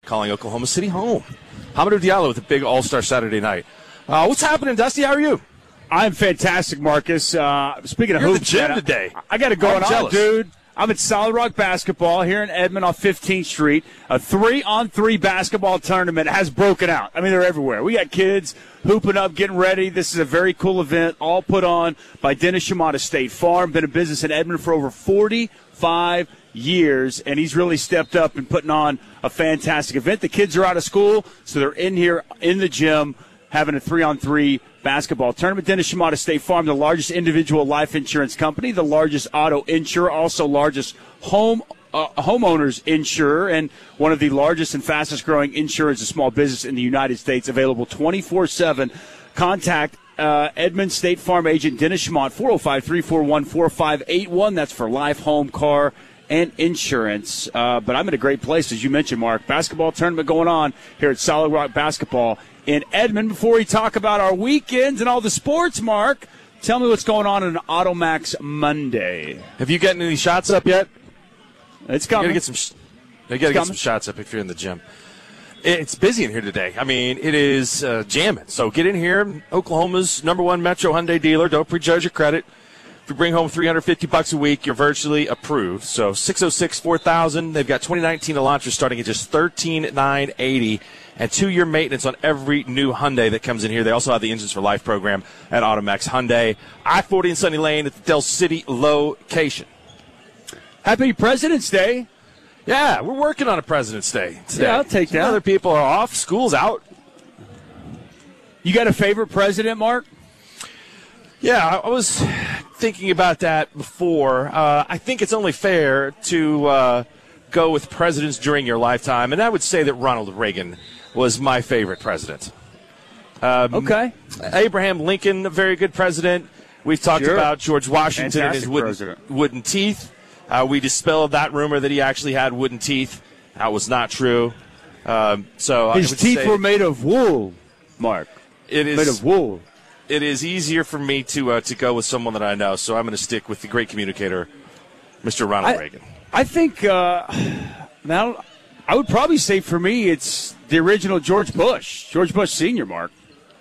calling Oklahoma City home. Hamidou Diallo with a big All-Star Saturday night. What's happening, Dusty? How are you? I'm fantastic, Marcus. Speaking of You're hoops, at the gym today. I got it going on, jealous. dude. I'm at Solid Rock Basketball here in Edmond off 15th Street. A 3-on-3 basketball tournament has broken out. I mean, they're everywhere. We got kids hooping up, getting ready. This is a very cool event, all put on by Dennis Shimada State Farm. Been in business in Edmond for over 45 years, and he's really stepped up and putting on a fantastic event. The kids are out of school, so they're in here in the gym having a 3-on-3 basketball tournament. Dennis Shimada State Farm, the largest individual life insurance company, the largest auto insurer, also largest homeowners insurer, and one of the largest and fastest growing insurers of small business in the United States, available 24/7. Contact Edmond State Farm agent Dennis Schmont, 405-341-4581. That's for life, home, car, and insurance. But I'm in a great place, as you mentioned, Mark. Basketball tournament going on here at Solid Rock Basketball in Edmond. Before we talk about our weekends and all the sports, Mark, tell me what's going on Automax Monday. Have you gotten any shots up yet? It's coming. You got to get some shots up if you're in the gym. It's busy in here today. I mean, it is jamming. So get in here. Oklahoma's #1 Metro Hyundai dealer. Don't prejudge your credit. If you bring home $350 a week, you're virtually approved. So 606-4000. They've got 2019 Elantra starting at just $13,980. And 2-year maintenance on every new Hyundai that comes in here. They also have the Engines for Life program at Automax Hyundai. I-40 and Sunny Lane at the Del City location. Happy President's Day. Yeah, we're working on a President's Day today. Yeah, I'll take that. Other people are off. School's out. You got a favorite president, Mark? Yeah, I was thinking about that before. I think it's only fair to go with presidents during your lifetime, and I would say that Ronald Reagan was my favorite president. Okay. Abraham Lincoln, a very good president. We've talked about George Washington and his wooden teeth. We dispelled that rumor that he actually had wooden teeth. That was not true. So his teeth were made of wool, Mark. It is made of wool. It is easier for me to go with someone that I know, so I'm going to stick with the great communicator, Mr. Ronald Reagan. I think now I would probably say for me it's the original George Bush Sr., Mark.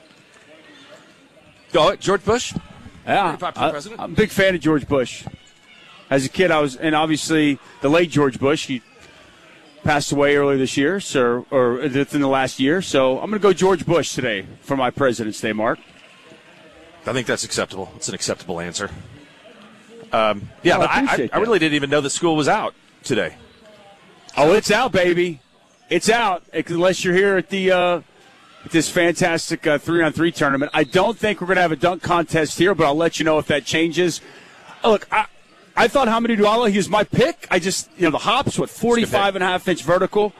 Oh, George Bush? Yeah, president? I'm a big fan of George Bush. As a kid, and obviously the late George Bush, he passed away earlier this year, or within the last year. So I'm going to go George Bush today for my President's Day, Mark. I think that's acceptable. It's an acceptable answer. But I really didn't even know that school was out today. Oh, it's out, baby. It's out, unless you're here at the this fantastic 3-on-3 tournament. I don't think we're going to have a dunk contest here, but I'll let you know if that changes. Look, I thought Hamidou Diallo, he was my pick. I just, the hops, 45.5-inch vertical.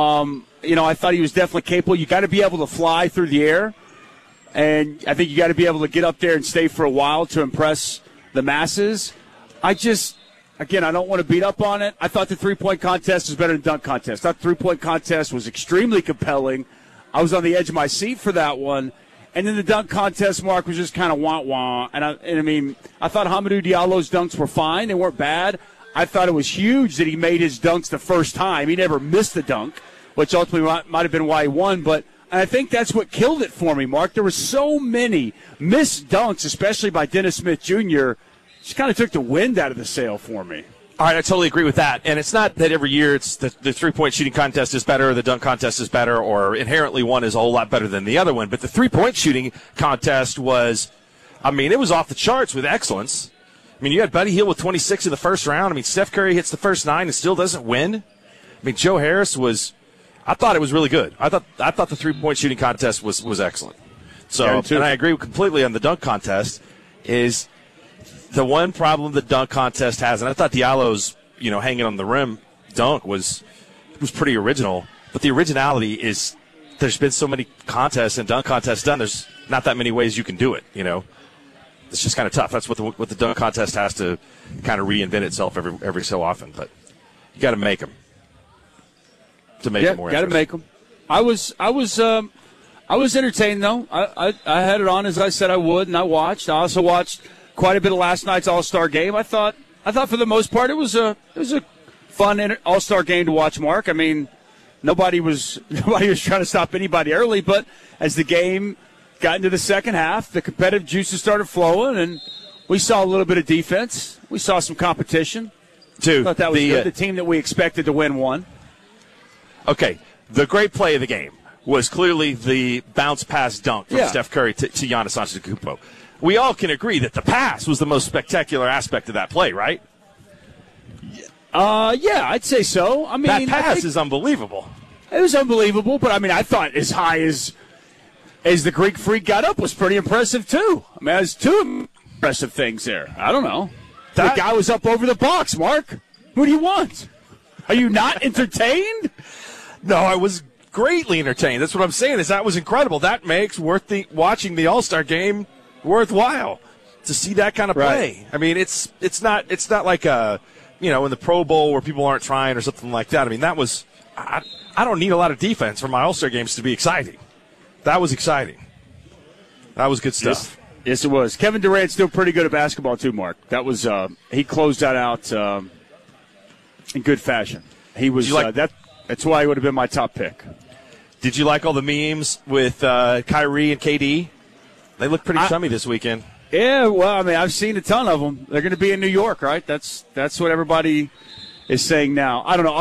I thought he was definitely capable. You got to be able to fly through the air, and I think you got to be able to get up there and stay for a while to impress the masses. I don't want to beat up on it. I thought the three-point contest was better than dunk contest. I thought the three-point contest was extremely compelling. I was on the edge of my seat for that one. And then the dunk contest, Mark, was just kind of wah-wah. And I thought Hamidou Diallo's dunks were fine. They weren't bad. I thought it was huge that he made his dunks the first time. He never missed a dunk, which ultimately might have been why he won. But I think that's what killed it for me, Mark. There were so many missed dunks, especially by Dennis Smith Jr., just kind of took the wind out of the sail for me. All right, I totally agree with that. And it's not that every year it's the three-point shooting contest is better, or the dunk contest is better, or inherently one is a whole lot better than the other one. But the three-point shooting contest was, it was off the charts with excellence. You had Buddy Hield with 26 in the first round. Steph Curry hits the first 9 and still doesn't win. Joe Harris I thought it was really good. I thought the three-point shooting contest was excellent. So, and I agree completely on the dunk contest is the one problem the dunk contest has, and I thought Diallo's, hanging on the rim dunk was pretty original. But the originality is there's been so many contests and dunk contests done. There's not that many ways you can do it. It's just kind of tough. That's what the dunk contest has to kind of reinvent itself every so often. But you got to make them to make it more. Got to make them. I was entertained though. I had it on as I said I would, and I watched. I also watched quite a bit of last night's All-Star game. I thought for the most part it was a fun All-Star game to watch, Mark. Nobody was trying to stop anybody early, but as the game got into the second half, the competitive juices started flowing, and we saw a little bit of defense. We saw some competition. I thought that was good. The team that we expected to win won. Okay, the great play of the game was clearly the bounce pass dunk from Steph Curry to Giannis Antetokounmpo. We all can agree that the pass was the most spectacular aspect of that play, right? Yeah, I'd say so. I mean, that pass is unbelievable. It was unbelievable, but I mean, I thought as high as the Greek Freak got up was pretty impressive too. I mean, there's two impressive things there. I don't know. The guy was up over the box, Mark. What do you want? Are you not entertained? No, I was greatly entertained. That's what I'm saying. That was incredible. That makes watching the All-Star game worthwhile to see that kind of play. Right. I mean, it's not like a in the Pro Bowl where people aren't trying or something like that. I mean, that was I don't need a lot of defense for my All-Star games to be exciting. That was exciting. That was good stuff. Yes, it was. Kevin Durant's still pretty good at basketball too, Mark. That was he closed that out in good fashion. He was that's why he would have been my top pick. Did you like all the memes with Kyrie and KD? They look pretty chummy this weekend. Yeah, well, I mean, I've seen a ton of them. They're going to be in New York, right? That's what everybody is saying now. I don't know.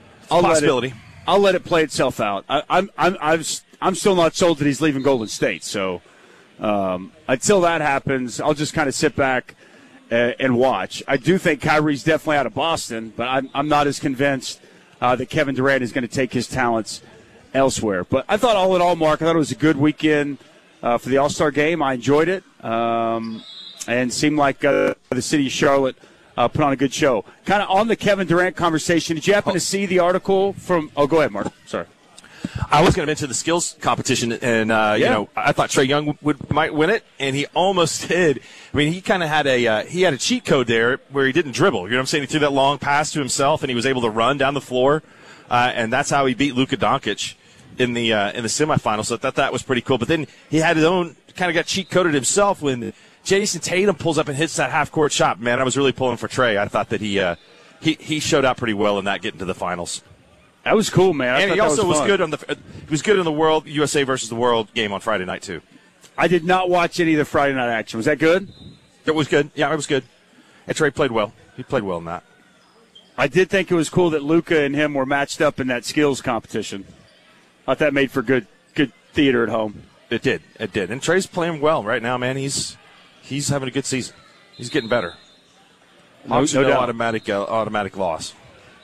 I'll let it play itself out. I'm still not sold that he's leaving Golden State. So until that happens, I'll just kind of sit back and watch. I do think Kyrie's definitely out of Boston, but I'm not as convinced that Kevin Durant is going to take his talents elsewhere. But I thought all in all, Mark, I thought it was a good weekend for the All-Star game. I enjoyed it and seemed like the city of Charlotte put on a good show. Kind of on the Kevin Durant conversation, did you happen to see the article from – oh, go ahead, Mark. Sorry. I was going to mention the skills competition, and I thought Trae Young might win it, and he almost did. I mean, he kind of had a cheat code there where he didn't dribble. You know what I'm saying? He threw that long pass to himself, and he was able to run down the floor, and that's how he beat Luka Doncic in the semifinals. So I thought that was pretty cool. But then he had his own kind of got cheat coded himself when Jason Tatum pulls up and hits that half court shot. Man, I was really pulling for Trae. I thought that he showed out pretty well in that getting to the finals. That was cool, man. And he also was good in the World USA versus the World game on Friday night too. I did not watch any of the Friday night action. Was that good? It was good. Yeah, it was good. And Trae played well. He played well in that. I did think it was cool that Luka and him were matched up in that skills competition. I thought that made for good theater at home. It did. And Trae's playing well right now, man. He's having a good season. He's getting better. No doubt. Automatic loss.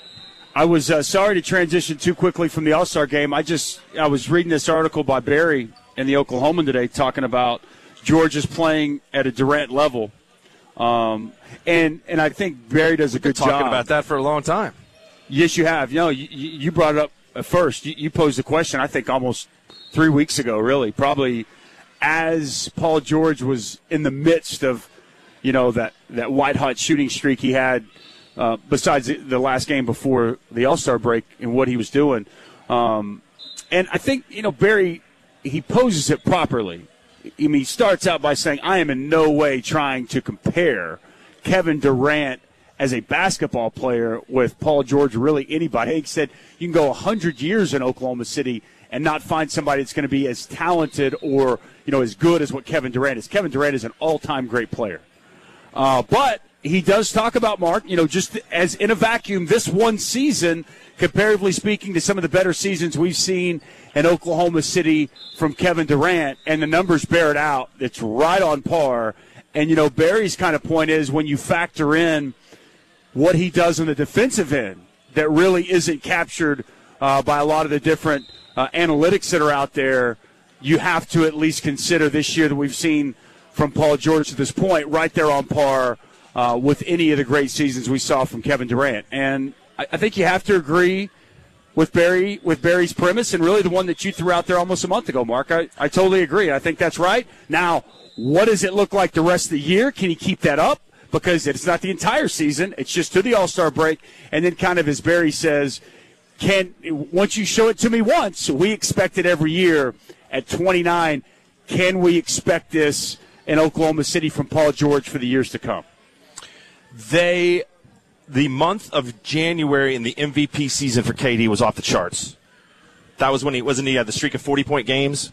I was sorry to transition too quickly from the All-Star game. I was reading this article by Barry in the Oklahoman today talking about Georgia's playing at a Durant level. And I think Barry does a good job. Talking about that for a long time. Yes, you have. You brought it up first. You posed the question, I think, almost 3 weeks ago, really. Probably as Paul George was in the midst of, that white-hot shooting streak he had besides the last game before the All-Star break and what he was doing. And I think, Barry, he poses it properly. I mean, he starts out by saying, I am in no way trying to compare Kevin Durant as a basketball player with Paul George or really anybody. He said you can go 100 years in Oklahoma City and not find somebody that's going to be as talented or, as good as what Kevin Durant is. Kevin Durant is an all-time great player. But he does talk about, Mark, just as in a vacuum, this one season, comparatively speaking to some of the better seasons we've seen in Oklahoma City from Kevin Durant, and the numbers bear it out. It's right on par. And, Barry's kind of point is when you factor in what he does on the defensive end that really isn't captured by a lot of the different analytics that are out there, you have to at least consider this year that we've seen from Paul George to this point right there on par with any of the great seasons we saw from Kevin Durant. And I think you have to agree with Barry's premise and really the one that you threw out there almost a month ago, Mark. I totally agree. I think that's right. Now, what does it look like the rest of the year? Can he keep that up? Because it's not the entire season. It's just to the All-Star break. And then kind of as Barry says, once you show it to me once, we expect it every year at 29. Can we expect this in Oklahoma City from Paul George for the years to come? The month of January in the MVP season for KD was off the charts. That was when he had the streak of 40-point games.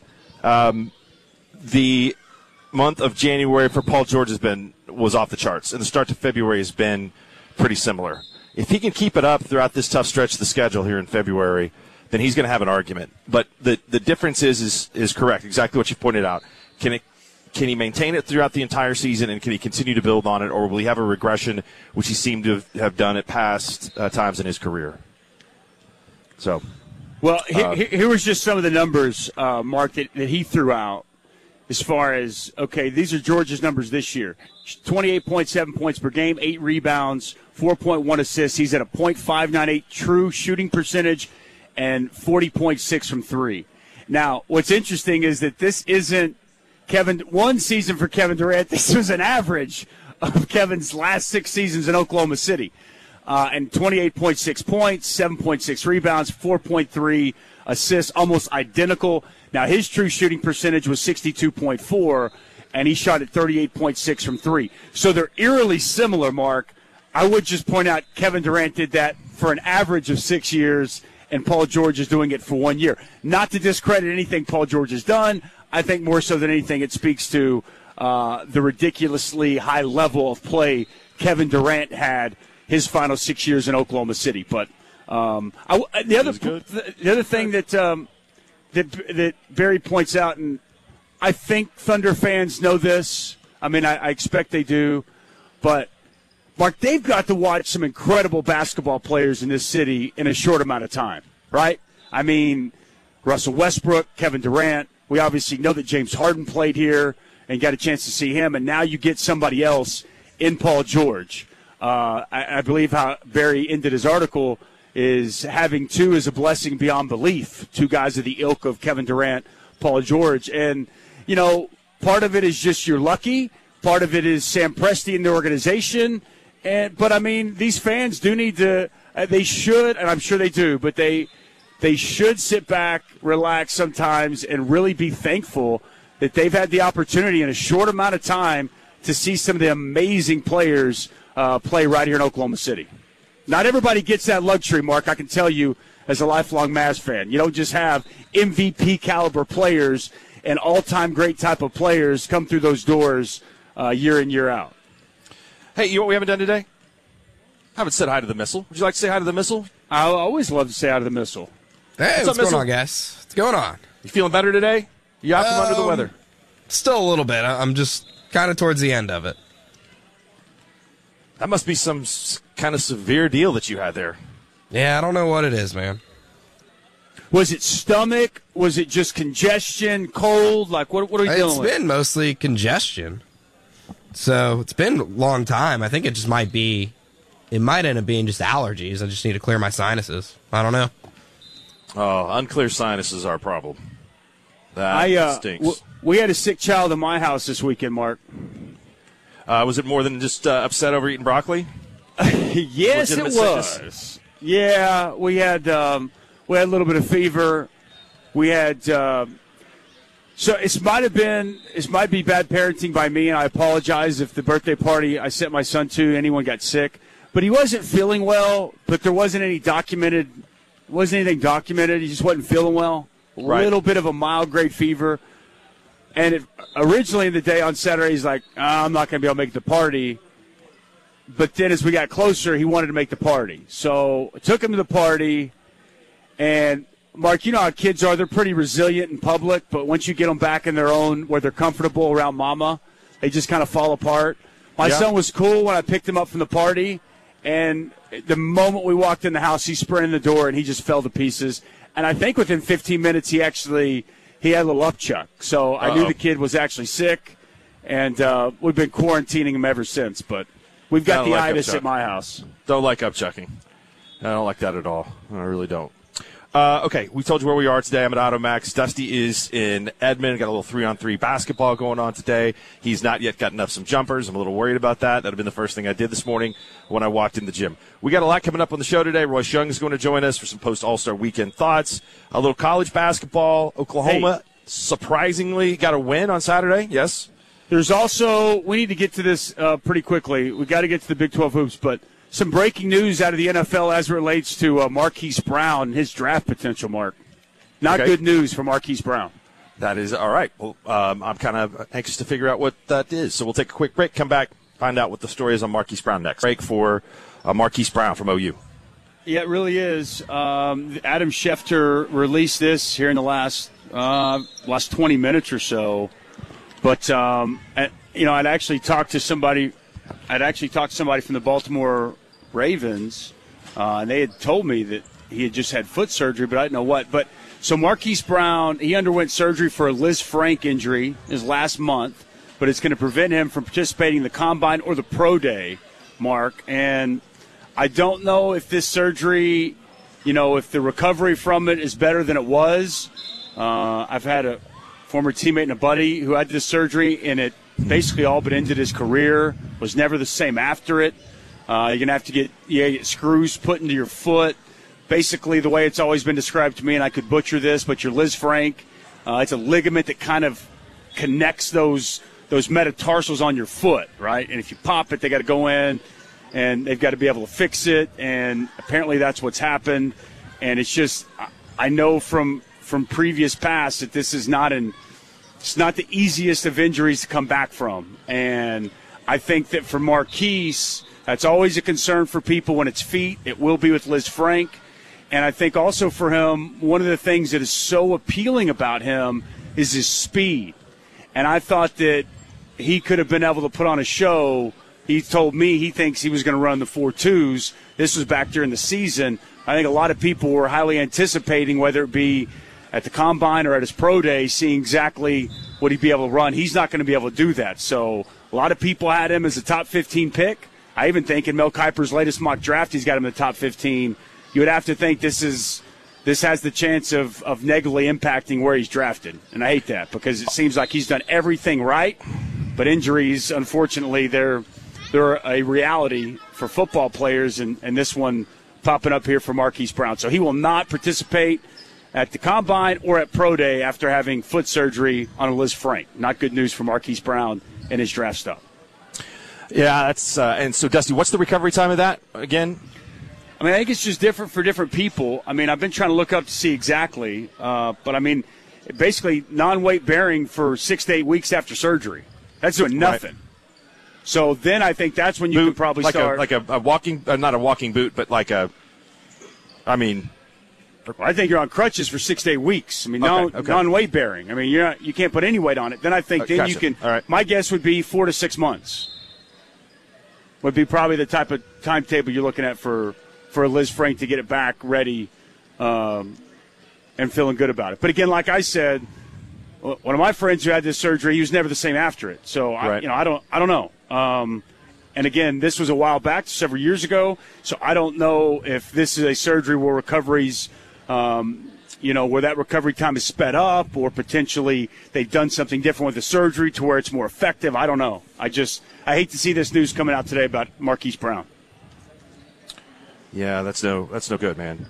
The month of January for Paul George was off the charts, and the start to February has been pretty similar. If he can keep it up throughout this tough stretch of the schedule here in February, then he's going to have an argument. But the difference is correct, exactly what you pointed out. Can he maintain it throughout the entire season, and can he continue to build on it, or will he have a regression, which he seemed to have done at past times in his career? So, well, here was just some of the numbers, Mark, that he threw out as far as, okay, these are Georgia's numbers this year. 28.7 points per game, 8 rebounds, 4.1 assists. He's at a .598 true shooting percentage and 40.6 from three. Now, what's interesting is that this isn't one season for Kevin Durant. This was an average of Kevin's last 6 seasons in Oklahoma City. And 28.6 points, 7.6 rebounds, 4.3 assists, almost identical. Now, his true shooting percentage was 62.4, and he shot at 38.6 from three. So they're eerily similar, Mark. I would just point out Kevin Durant did that for an average of 6 years, and Paul George is doing it for 1 year. Not to discredit anything Paul George has done. I think more so than anything it speaks to the ridiculously high level of play Kevin Durant had his final 6 years in Oklahoma City. But the other thing that Barry points out, and I think Thunder fans know this. I mean, I expect they do. But, Mark, they've got to watch some incredible basketball players in this city in a short amount of time, right? I mean, Russell Westbrook, Kevin Durant. We obviously know that James Harden played here and got a chance to see him, and now you get somebody else in Paul George. I believe how Barry ended his article is having two is a blessing beyond belief, 2 guys of the ilk of Kevin Durant, Paul George. And, you know, part of it is just you're lucky. Part of it is Sam Presti and the organization. But, I mean, these fans do need to they should, and I'm sure they do, but they should sit back, relax sometimes, and really be thankful that they've had the opportunity in a short amount of time to see some of the amazing players play right here in Oklahoma City. Not everybody gets that luxury, Mark, I can tell you as a lifelong Mavs fan. You don't just have MVP caliber players and all-time great type of players come through those doors year in, year out. Hey, you know what we haven't done today? I haven't said hi to the Missile. Would you like to say hi to the Missile? I always love to say hi to the Missile. Hey, what's going on, guys? What's going on? You feeling better today? You out from under the weather? Still a little bit. I'm just kind of towards the end of it. That must be some kind of severe deal that you had there. Yeah, I don't know what it is, man. Was it stomach? Was it just congestion, cold? Like, what are we dealing with? It's been mostly congestion. So it's been a long time. I think it might end up being just allergies. I just need to clear my sinuses. I don't know. Oh, unclear sinuses are a problem. That stinks. We had a sick child in my house this weekend, Mark. Was it more than just upset over eating broccoli? Yes, it was. Sickness? Yeah, we had a little bit of fever. We had so it might be bad parenting by me, and I apologize if the birthday party I sent my son to anyone got sick. But he wasn't feeling well. But there wasn't anything documented. He just wasn't feeling well. A little bit of a mild grade fever. And originally in the day on Saturday, he's like, I'm not going to be able to make the party. But then as we got closer, he wanted to make the party. So I took him to the party. And, Mark, you know how kids are. They're pretty resilient in public. But once you get them back in their own, where they're comfortable around mama, they just kind of fall apart. My son was cool when I picked him up from the party. And the moment we walked in the house, he sprinted in the door, and he just fell to pieces. And I think within 15 minutes, he had a little upchuck. So I knew the kid was actually sick, and we've been quarantining him ever since. But we've got the itis at my house. Don't like upchucking. I don't like that at all. I really don't. Okay, we told you where we are today. I'm at AutoMax. Dusty is in Edmond. Got a little 3-on-3 basketball going on today. He's not yet gotten up some jumpers. I'm a little worried about that. That would have been the first thing I did this morning when I walked in the gym. We got a lot coming up on the show today. Royce Young is going to join us for some post-All-Star weekend thoughts. A little college basketball. Oklahoma surprisingly got a win on Saturday. Yes. There's also, we need to get to this pretty quickly. We got to get to the Big 12 hoops, but some breaking news out of the NFL as it relates to Marquise Brown and his draft potential, Mark. Not Okay. good news for Marquise Brown. That is all right. Well, I'm kind of anxious to figure out what that is. So we'll take a quick break, come back, find out what the story is on Marquise Brown next. Break for Marquise Brown from OU. Yeah, it really is. Adam Schefter released this here in the last 20 minutes or so. But I'd actually talked to somebody from the Baltimore Ravens, and they had told me that he had just had foot surgery, but I didn't know what. But so Marquise Brown, he underwent surgery for a Liz Frank injury his last month, but it's going to prevent him from participating in the Combine or the Pro Day, Mark. And I don't know if this surgery, if the recovery from it is better than it was. I've had a former teammate and a buddy who had this surgery, and it basically all but ended his career, was never the same after it. You're going to have to get screws put into your foot. Basically, the way it's always been described to me, and I could butcher this, but your Liz Frank, it's a ligament that kind of connects those metatarsals on your foot, right? And if you pop it, they got to go in, and they've got to be able to fix it, and apparently that's what's happened. And it's just, I know from previous past that this is it's not the easiest of injuries to come back from. And I think that for Marquise, that's always a concern for people when it's feet. It will be with Liz Frank. And I think also for him, one of the things that is so appealing about him is his speed. And I thought that he could have been able to put on a show. He told me he thinks he was going to run the 4.2s. This was back during the season. I think a lot of people were highly anticipating, whether it be at the Combine or at his Pro Day, seeing exactly what he'd be able to run. He's not going to be able to do that. So a lot of people had him as a top 15 pick. I even think in Mel Kiper's latest mock draft, he's got him in the top 15. You would have to think this has the chance of negatively impacting where he's drafted. And I hate that because it seems like he's done everything right, but injuries, unfortunately, they're a reality for football players, and this one popping up here for Marquise Brown. So he will not participate at the Combine or at Pro Day after having foot surgery on a Liz Frank. Not good news for Marquise Brown and his draft stuff. Yeah, that's and so, Dusty, what's the recovery time of that again? I think it's just different for different people. I've been trying to look up to see exactly, but basically non-weight bearing for 6 to 8 weeks after surgery. That's doing nothing. Right. So then I think that's when you can probably start. Like a walking, not a walking boot, but like a, I think you're on crutches for 6 to 8 weeks. Non-weight bearing. You can't put any weight on it. Then I think then you can. All right. My guess would be 4 to 6 months. Would be probably the type of timetable you're looking at for Liz Frank to get it back ready, and feeling good about it. But again, like I said, one of my friends who had this surgery, he was never the same after it. So right. I don't know. And again, this was a while back, several years ago. So I don't know if this is a surgery where recoveries, where that recovery time is sped up, or potentially they've done something different with the surgery to where it's more effective. I don't know. I hate to see this news coming out today about Marquise Brown. Yeah, that's no good, man.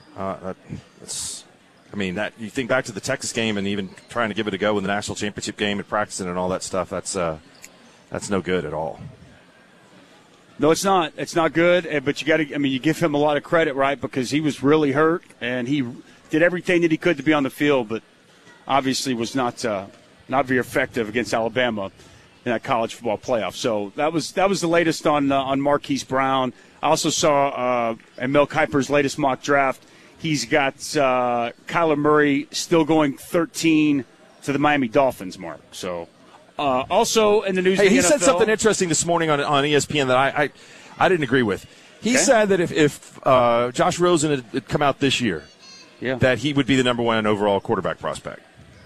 You think back to the Texas game and even trying to give it a go in the national championship game and practicing and all that stuff. That's no good at all. No, it's not. It's not good. But you got to. You give him a lot of credit, right? Because he was really hurt and he did everything that he could to be on the field, but obviously was not very effective against Alabama in that college football playoff. So that was the latest on Marquise Brown. I also saw in Mel Kiper's latest mock draft, he's got Kyler Murray still going 13 to the Miami Dolphins, Mark. So also in the news, he said something interesting this morning on ESPN that I didn't agree with. He said that if Josh Rosen had come out this year, that he would be the number one overall quarterback prospect.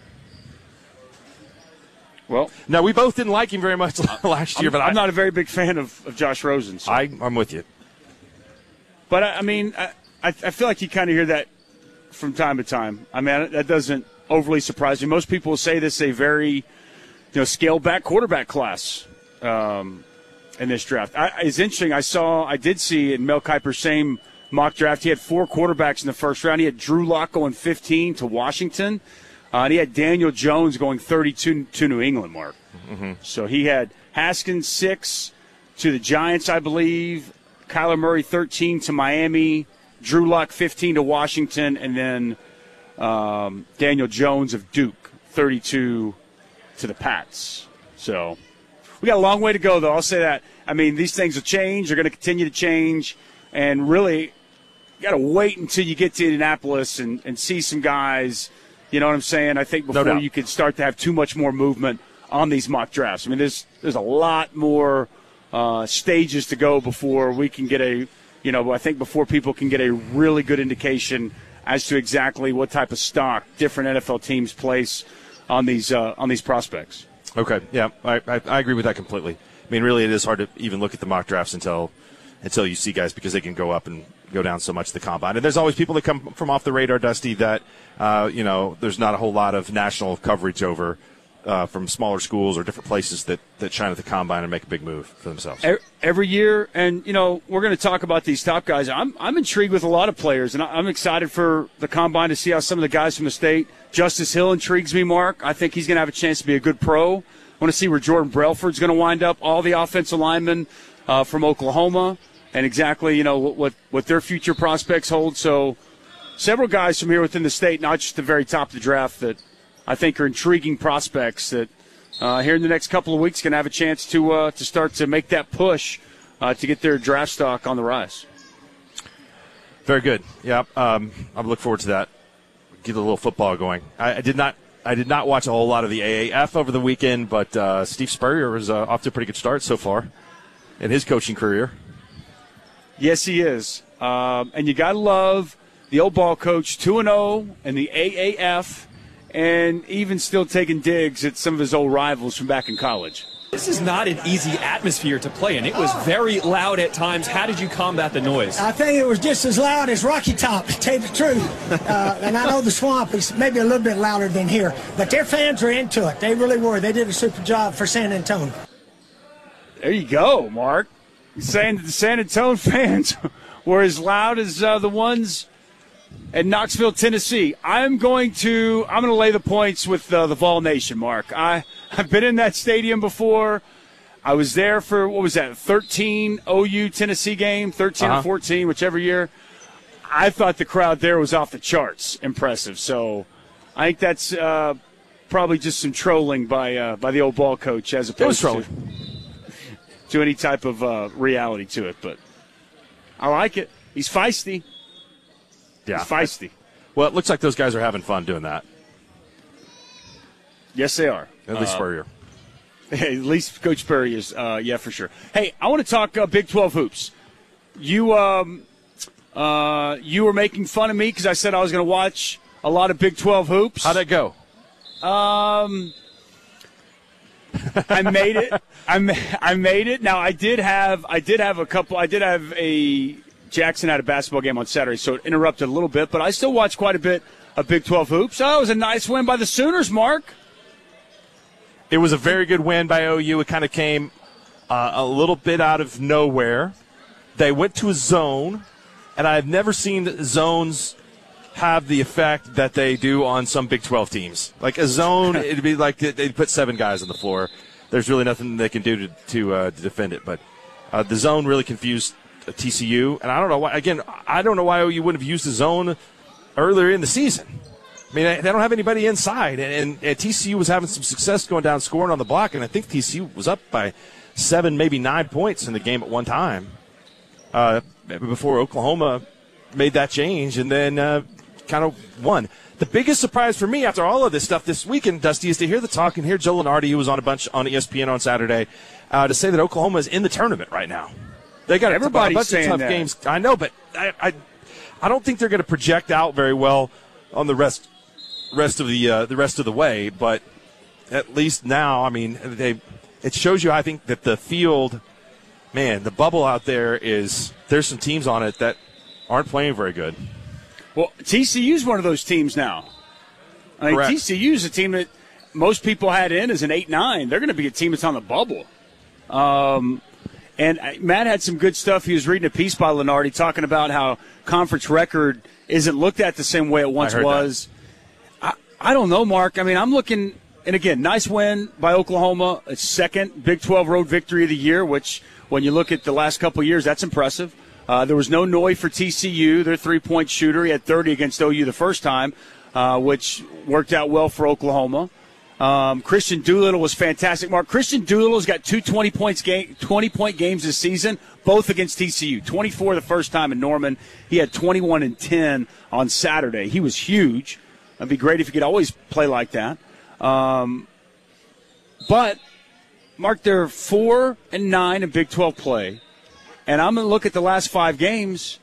Well, no, we both didn't like him very much last year, but I'm not a very big fan of Josh Rosen. So. I'm with you. But, I feel like you kind of hear that from time to time. That doesn't overly surprise me. Most people will say this is a very, scaled-back quarterback class in this draft. It's interesting. I did see in Mel Kiper's same mock draft, he had 4 quarterbacks in the first round. He had Drew Lock going 15 to Washington. And he had Daniel Jones going 32 to New England, Mark. Mm-hmm. So he had Haskins 6 to the Giants, I believe. Kyler Murray 13 to Miami. Drew Lock 15 to Washington. And then Daniel Jones of Duke, 32 to the Pats. So we got a long way to go, though. I'll say that. I mean, these things will change. They're going to continue to change. And really, you got to wait until you get to Indianapolis and see some guys, you know what I'm saying? I think before you can start to have too much more movement on these mock drafts. I mean, there's a lot more stages to go before we can get I think before people can get a really good indication as to exactly what type of stock different NFL teams place on these prospects. Okay, yeah, I agree with that completely. I mean, really, it is hard to even look at the mock drafts until you see guys because they can go up and go down so much the combine. And there's always people that come from off the radar, Dusty, that, there's not a whole lot of national coverage over from smaller schools or different places that shine at the combine and make a big move for themselves. Every year, and, we're going to talk about these top guys. I'm intrigued with a lot of players, and I'm excited for the combine to see how some of the guys from the state. Justice Hill intrigues me, Mark. I think he's going to have a chance to be a good pro. I want to see where Jordan Brailford's going to wind up, all the offensive linemen from Oklahoma, and exactly, what their future prospects hold. So several guys from here within the state, not just the very top of the draft, that I think are intriguing prospects that here in the next couple of weeks can have a chance to start to make that push to get their draft stock on the rise. Very good. Yeah, I look forward to that. Get a little football going. I did not watch a whole lot of the AAF over the weekend, but Steve Spurrier was off to a pretty good start so far in his coaching career. Yes, he is. And you got to love the old ball coach, 2-0 in the AAF, and even still taking digs at some of his old rivals from back in college. This is not an easy atmosphere to play in. It was very loud at times. How did you combat the noise? I think it was just as loud as Rocky Top, to tell you the truth. And I know the Swamp is maybe a little bit louder than here. But their fans are into it. They really were. They did a super job for San Antonio. There you go, Mark. You're saying that the San Antonio fans were as loud as the ones in Knoxville, Tennessee. I'm going to lay the points with the Vol Nation, Mark. I've been in that stadium before. I was there for, 13 OU Tennessee game, 13 or 14, whichever year. I thought the crowd there was off the charts impressive. So I think that's probably just some trolling by the old ball coach as opposed to any type of reality to it. But I like it. He's feisty. Yeah. He's feisty. Well, it looks like those guys are having fun doing that. Yes, they are. At least Spurrier. At least Coach Spurrier is, yeah, for sure. Hey, I want to talk Big 12 hoops. You were making fun of me because I said I was going to watch a lot of Big 12 hoops. How'd that go? I made it. I made it. Now I did have a Jackson had a basketball game on Saturday, so it interrupted a little bit, but I still watched quite a bit of Big 12 hoops. Oh, it was a nice win by the Sooners, Mark. It was a very good win by OU. It kind of came a little bit out of nowhere. They went to a zone, and I've never seen zones have the effect that they do on some Big 12 teams. Like a zone, it'd be like they'd put 7 guys on the floor. There's really nothing they can do to defend it. But the zone really confused TCU, and I don't know why. Again, I don't know why OU wouldn't have used the zone earlier in the season. I mean, they don't have anybody inside, and TCU was having some success going down scoring on the block, and I think TCU was up by 7, maybe 9 points in the game at one time before Oklahoma made that change and then kind of won. The biggest surprise for me after all of this stuff this weekend, Dusty, is to hear the talk and hear Joe Lunardi, who was on a bunch on ESPN on Saturday, to say that Oklahoma is in the tournament right now. They got a bunch of tough games. I know, but I don't think they're going to project out very well on the rest of the way. But at least now, I mean, it shows you. I think that the field, man, the bubble out there there's some teams on it that aren't playing very good. Well, TCU's one of those teams now. I mean, TCU's a team that most people had in as an 8-9. They're going to be a team that's on the bubble. And Matt had some good stuff. He was reading a piece by Lunardi talking about how conference record isn't looked at the same way it once was. I don't know, Mark. I mean, I'm looking, and again, nice win by Oklahoma. It's second Big 12 road victory of the year, which when you look at the last couple of years, that's impressive. There was no Noy for TCU, their three-point shooter. He had 30 against OU the first time. which worked out well for Oklahoma. Christian Doolittle was fantastic. Mark, Christian Doolittle's got two 20-point games this season, both against TCU. 24 the first time in Norman. He had 21 and 10 on Saturday. He was huge. It'd be great if he could always play like that. But, Mark, they're 4 and 9 in Big 12 play. And I'm going to look at the last 5 games.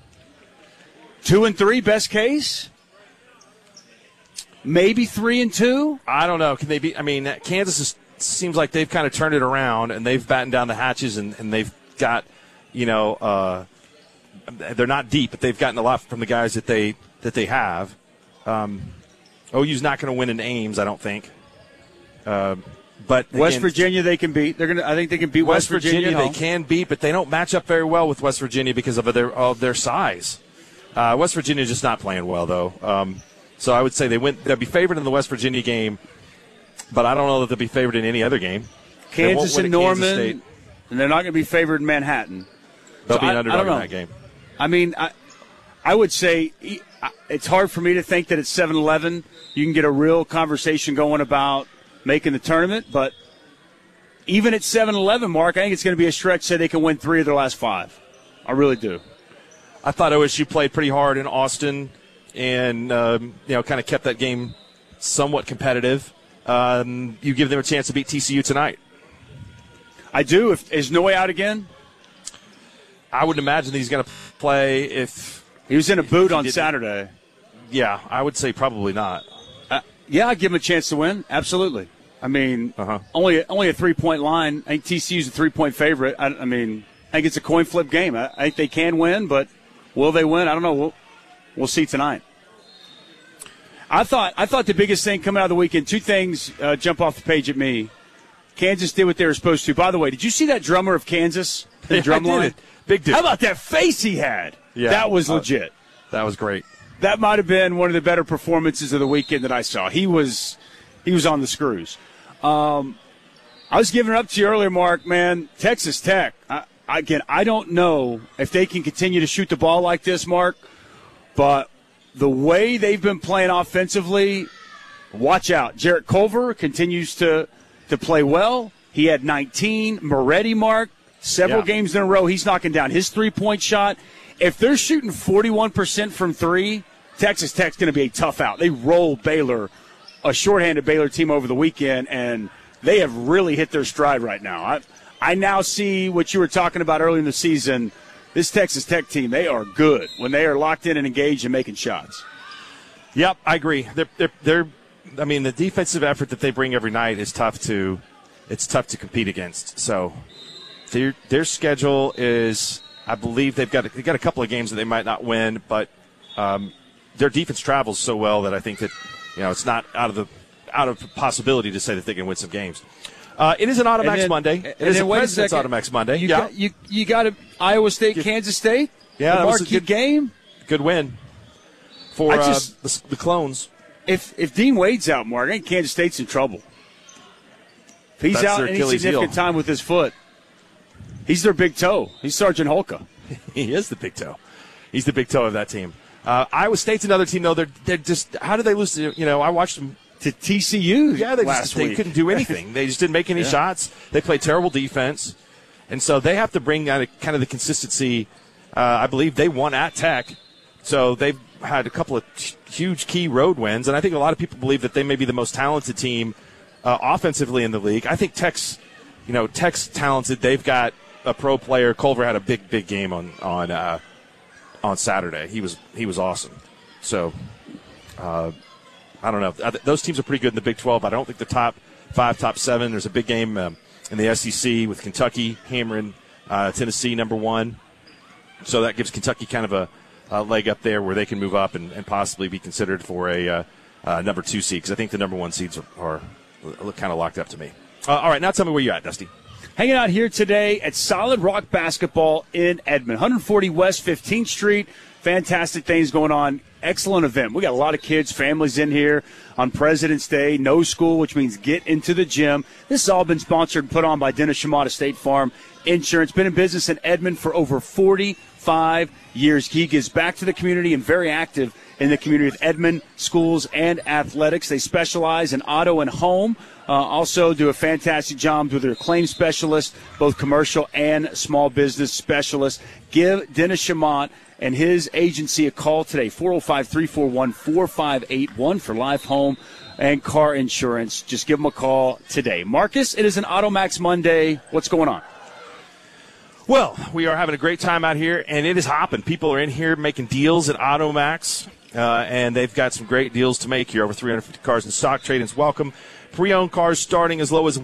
2 and 3, best case. Maybe 3 and 2. I don't know. Can they be? I mean, seems like they've kind of turned it around and they've battened down the hatches and they've got, they're not deep, but they've gotten a lot from the guys that they have. OU's not going to win in Ames, I don't think. But West Virginia, they can beat. I think they can beat West Virginia. They can beat, but they don't match up very well with West Virginia because of their size. West Virginia's just not playing well, though. So I would say they'll be favored in the West Virginia game, but I don't know that they'll be favored in any other game. Kansas and Norman, and they're not going to be favored in Manhattan. They'll be an underdog in that game. I mean, I would say it's hard for me to think that at 7-11 you can get a real conversation going about making the tournament, but even at 7-11, Mark, I think it's going to be a stretch to say they can win 3 of their last 5. I really do. I thought OSU played pretty hard in Austin and, kind of kept that game somewhat competitive. You give them a chance to beat TCU tonight. I do. Is Noe out again? I wouldn't imagine he's going to play if he was in a boot on Saturday. Yeah, I would say probably not. Yeah, I'd give him a chance to win. Absolutely. I mean, only a 3-point line. I think TCU's a 3-point favorite. I think it's a coin flip game. I think they can win, but will they win? I don't know. We'll see tonight. I thought the biggest thing coming out of the weekend, 2 things jump off the page at me. Kansas did what they were supposed to. By the way, did you see that drummer of Kansas? The drum line? Big dude. How about that face he had? Yeah, that was legit. That was great. That might have been one of the better performances of the weekend that I saw. He was on the screws. I was giving it up to you earlier, Mark, man. Texas Tech. I don't know if they can continue to shoot the ball like this, Mark, but the way they've been playing offensively, watch out. Jarrett Culver continues to play well. He had 19. Moretti, Mark, several games in a row, he's knocking down his 3-point shot. If they're shooting 41% from 3, Texas Tech's going to be a tough out. They rolled Baylor, a shorthanded Baylor team over the weekend, and they have really hit their stride right now. I now see what you were talking about earlier in the season. This Texas Tech team, they are good when they are locked in and engaged and making shots. Yep, I agree. They're the defensive effort that they bring every night is tough to compete against. So their schedule is, I believe they've got a couple of games that they might not win, but their defense travels so well that I think that it's not out of possibility to say that they can win some games. It is an Automax Monday. It is a President's Automax Monday. You got Iowa State, Kansas State. Yeah, that was a good game. Good win for the Clones. If Dean Wade's out, Mark, I think Kansas State's in trouble. If he's out any significant time with his foot, he's their big toe. He's Sergeant Holka. He is the big toe. He's the big toe of that team. Iowa State's another team, though. They're just, how did they lose to, I watched them. To TCU they couldn't do anything. They just didn't make any shots. They played terrible defense. And so they have to bring kind of the consistency. I believe they won at Tech. So they've had a couple of huge key road wins. And I think a lot of people believe that they may be the most talented team offensively in the league. I think Tech's talented. They've got a pro player. Culver had a big game on Saturday. He was awesome. So I don't know. Those teams are pretty good in the Big 12. I don't think the top 5, top 7. There's a big game in the SEC with Kentucky hammering Tennessee number 1. So that gives Kentucky kind of a leg up there where they can move up and possibly be considered for a number 2 seed, because I think the number 1 seeds are kind of locked up to me. All right, now tell me where you're at, Dusty. Hanging out here today at Solid Rock Basketball in Edmond, 140 West 15th Street. Fantastic things going on. excellent event. We got a lot of kids, families in here on President's Day. No school, which means get into the gym. This has all been sponsored and put on by Dennis Shimada State Farm Insurance. Been in business in Edmond for over 45 years. He gives back to the community and very active in the community with Edmond schools and athletics. They specialize in auto and home. Also do a fantastic job with their claim specialists, both commercial and small business specialists. Give Dennis Chamont and his agency a call today, 405-341-4581 for life, home, and car insurance. Just give them a call today. Marcus, it is an AutoMax Monday. What's going on? Well, we are having a great time out here, and it is hopping. People are in here making deals at AutoMax, and they've got some great deals to make here. Over 350 cars in stock. Trade-ins welcome. Pre-owned cars starting as low as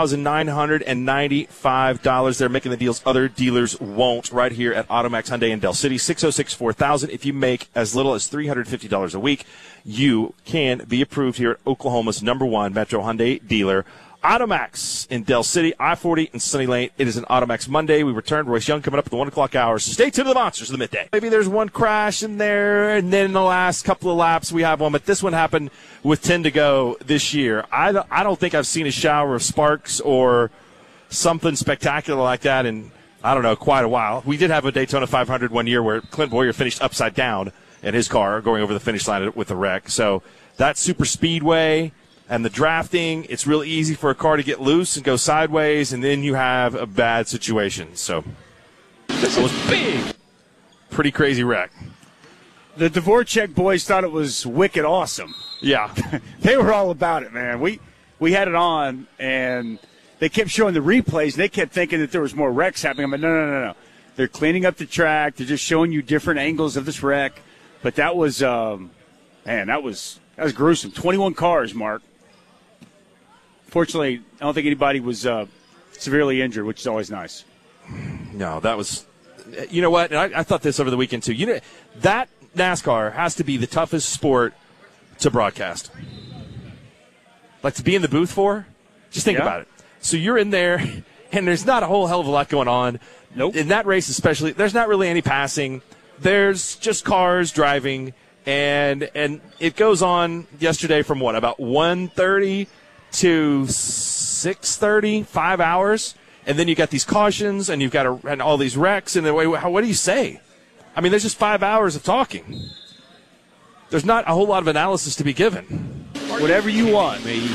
$1,995. They're making the deals other dealers won't right here at AutoMax Hyundai in Del City, 606-4000. If you make as little as $350 a week, you can be approved here at Oklahoma's #1 Metro Hyundai dealer. AutoMax in Del City, I-40 and Sunny Lane. It is an AutoMax Monday. We return. Royce Young coming up at the 1 o'clock hour. So stay tuned to the Monsters of the Midday. Maybe there's one crash in there, and then in the last couple of laps we have one. But this one happened with 10 to go this year. I don't think I've seen a shower of sparks or something spectacular like that in, I don't know, quite a while. We did have a Daytona 500 one year where Clint Boyer finished upside down in his car going over the finish line with a wreck. So that super speedway and the drafting, it's real easy for a car to get loose and go sideways, and then you have a bad situation. So this was big. Pretty crazy wreck. The Dvorak boys thought it was wicked awesome. Yeah. They were all about it, man. We had it on, and they kept showing the replays, and they kept thinking that there was more wrecks happening. I'm like, no. They're cleaning up the track. They're just showing you different angles of this wreck. But that was, that was gruesome. 21 cars, Mark. Fortunately, I don't think anybody was severely injured, which is always nice. No, that was – you know what? And I thought this over the weekend, too. You know, that NASCAR has to be the toughest sport to broadcast. Like, to be in the booth for? Just think about it. So you're in there, and there's not a whole hell of a lot going on. Nope. In that race especially, there's not really any passing. There's just cars driving, and it goes on yesterday from what, about 1:30 to 6:30, 5 hours, and then you got these cautions, and you've got and all these wrecks, and what do you say? I mean, there's just 5 hours of talking. There's not a whole lot of analysis to be given. Whatever you want, baby.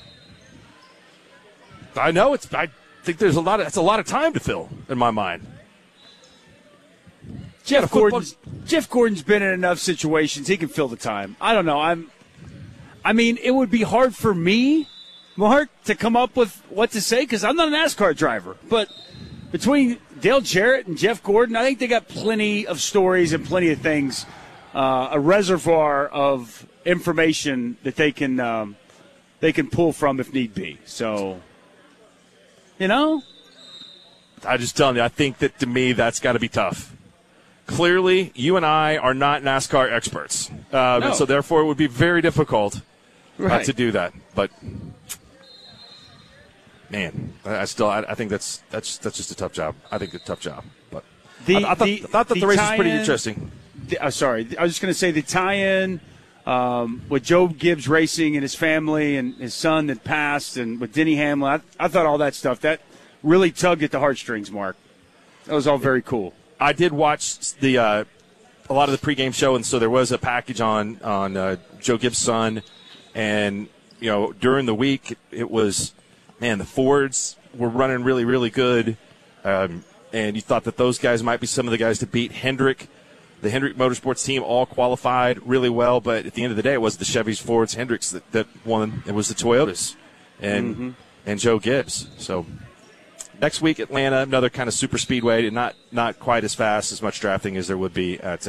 I know I think there's that's a lot of time to fill in my mind. Jeff Gordon's been in enough situations; he can fill the time. I don't know. I mean, it would be hard for me, Mark, to come up with what to say because I'm not a NASCAR driver. But between Dale Jarrett and Jeff Gordon, I think they got plenty of stories and plenty of things, a reservoir of information that they can pull from if need be. So, you know, I'm just telling you, I think that to me that's got to be tough. Clearly, you and I are not NASCAR experts, No. and so therefore it would be very difficult to do that. But man, I think that's just a tough job. I think it's a tough job. But I thought that the race was pretty interesting. Sorry, I was just going to say the tie-in with Joe Gibbs Racing and his family and his son that passed, and with Denny Hamlin. I thought all that stuff that really tugged at the heartstrings. Mark, that was all very cool. I did watch a lot of the pregame show, and so there was a package on Joe Gibbs' son, and you know during the week it was, man, the Fords were running really, really good, and you thought that those guys might be some of the guys to beat. Hendrick, the Hendrick Motorsports team, all qualified really well, but at the end of the day, it was the Chevys, Fords, Hendricks that won. It was the Toyotas and Joe Gibbs. So. Next week, Atlanta, another kind of super speedway, not quite as fast, as much drafting as there would be at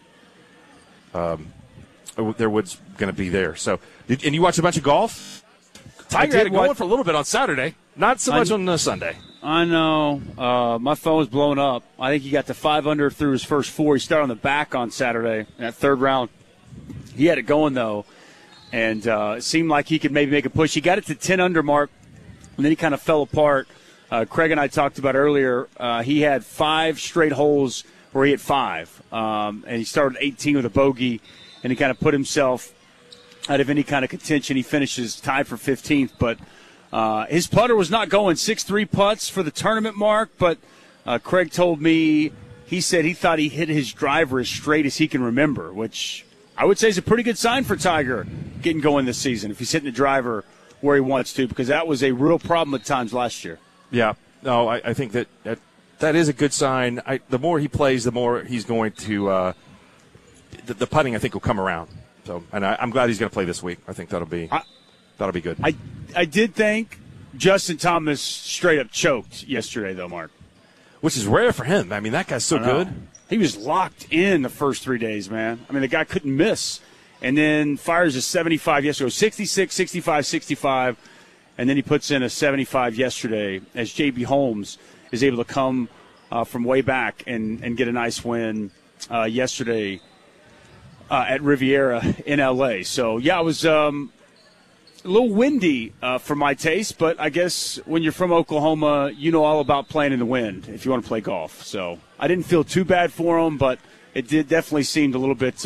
there was going to be there. So, and you watched a bunch of golf? Tiger had it going for a little bit on Saturday, not so much on Sunday. I know. My phone was blowing up. I think he got to 5 under through his first 4. He started on the back on Saturday in that third round. He had it going, though, and it seemed like he could maybe make a push. He got it to 10 under, Mark, and then he kind of fell apart. Craig and I talked about earlier, he had 5 straight holes where he hit 5, and he started 18 with a bogey, and he kind of put himself out of any kind of contention. He finishes tied for 15th, but his putter was not going 6-3 putts for the tournament mark, but Craig told me he said he thought he hit his driver as straight as he can remember, which I would say is a pretty good sign for Tiger getting going this season if he's hitting the driver where he wants to, because that was a real problem at times last year. Yeah. No, I think that is a good sign. The more he plays, the more he's going to the putting, I think, will come around. So, and I'm glad he's going to play this week. I think that'll be good. I did think Justin Thomas straight up choked yesterday, though, Mark. Which is rare for him. I mean, that guy's so good. He was locked in the first 3 days, man. I mean, the guy couldn't miss. And then fires a 75 yesterday. 66, 65, 65. And then he puts in a 75 yesterday as J.B. Holmes is able to come from way back and get a nice win yesterday at Riviera in L.A. So, yeah, it was a little windy for my taste, but I guess when you're from Oklahoma, you know all about playing in the wind if you want to play golf. So I didn't feel too bad for him, but it did definitely seemed a little bit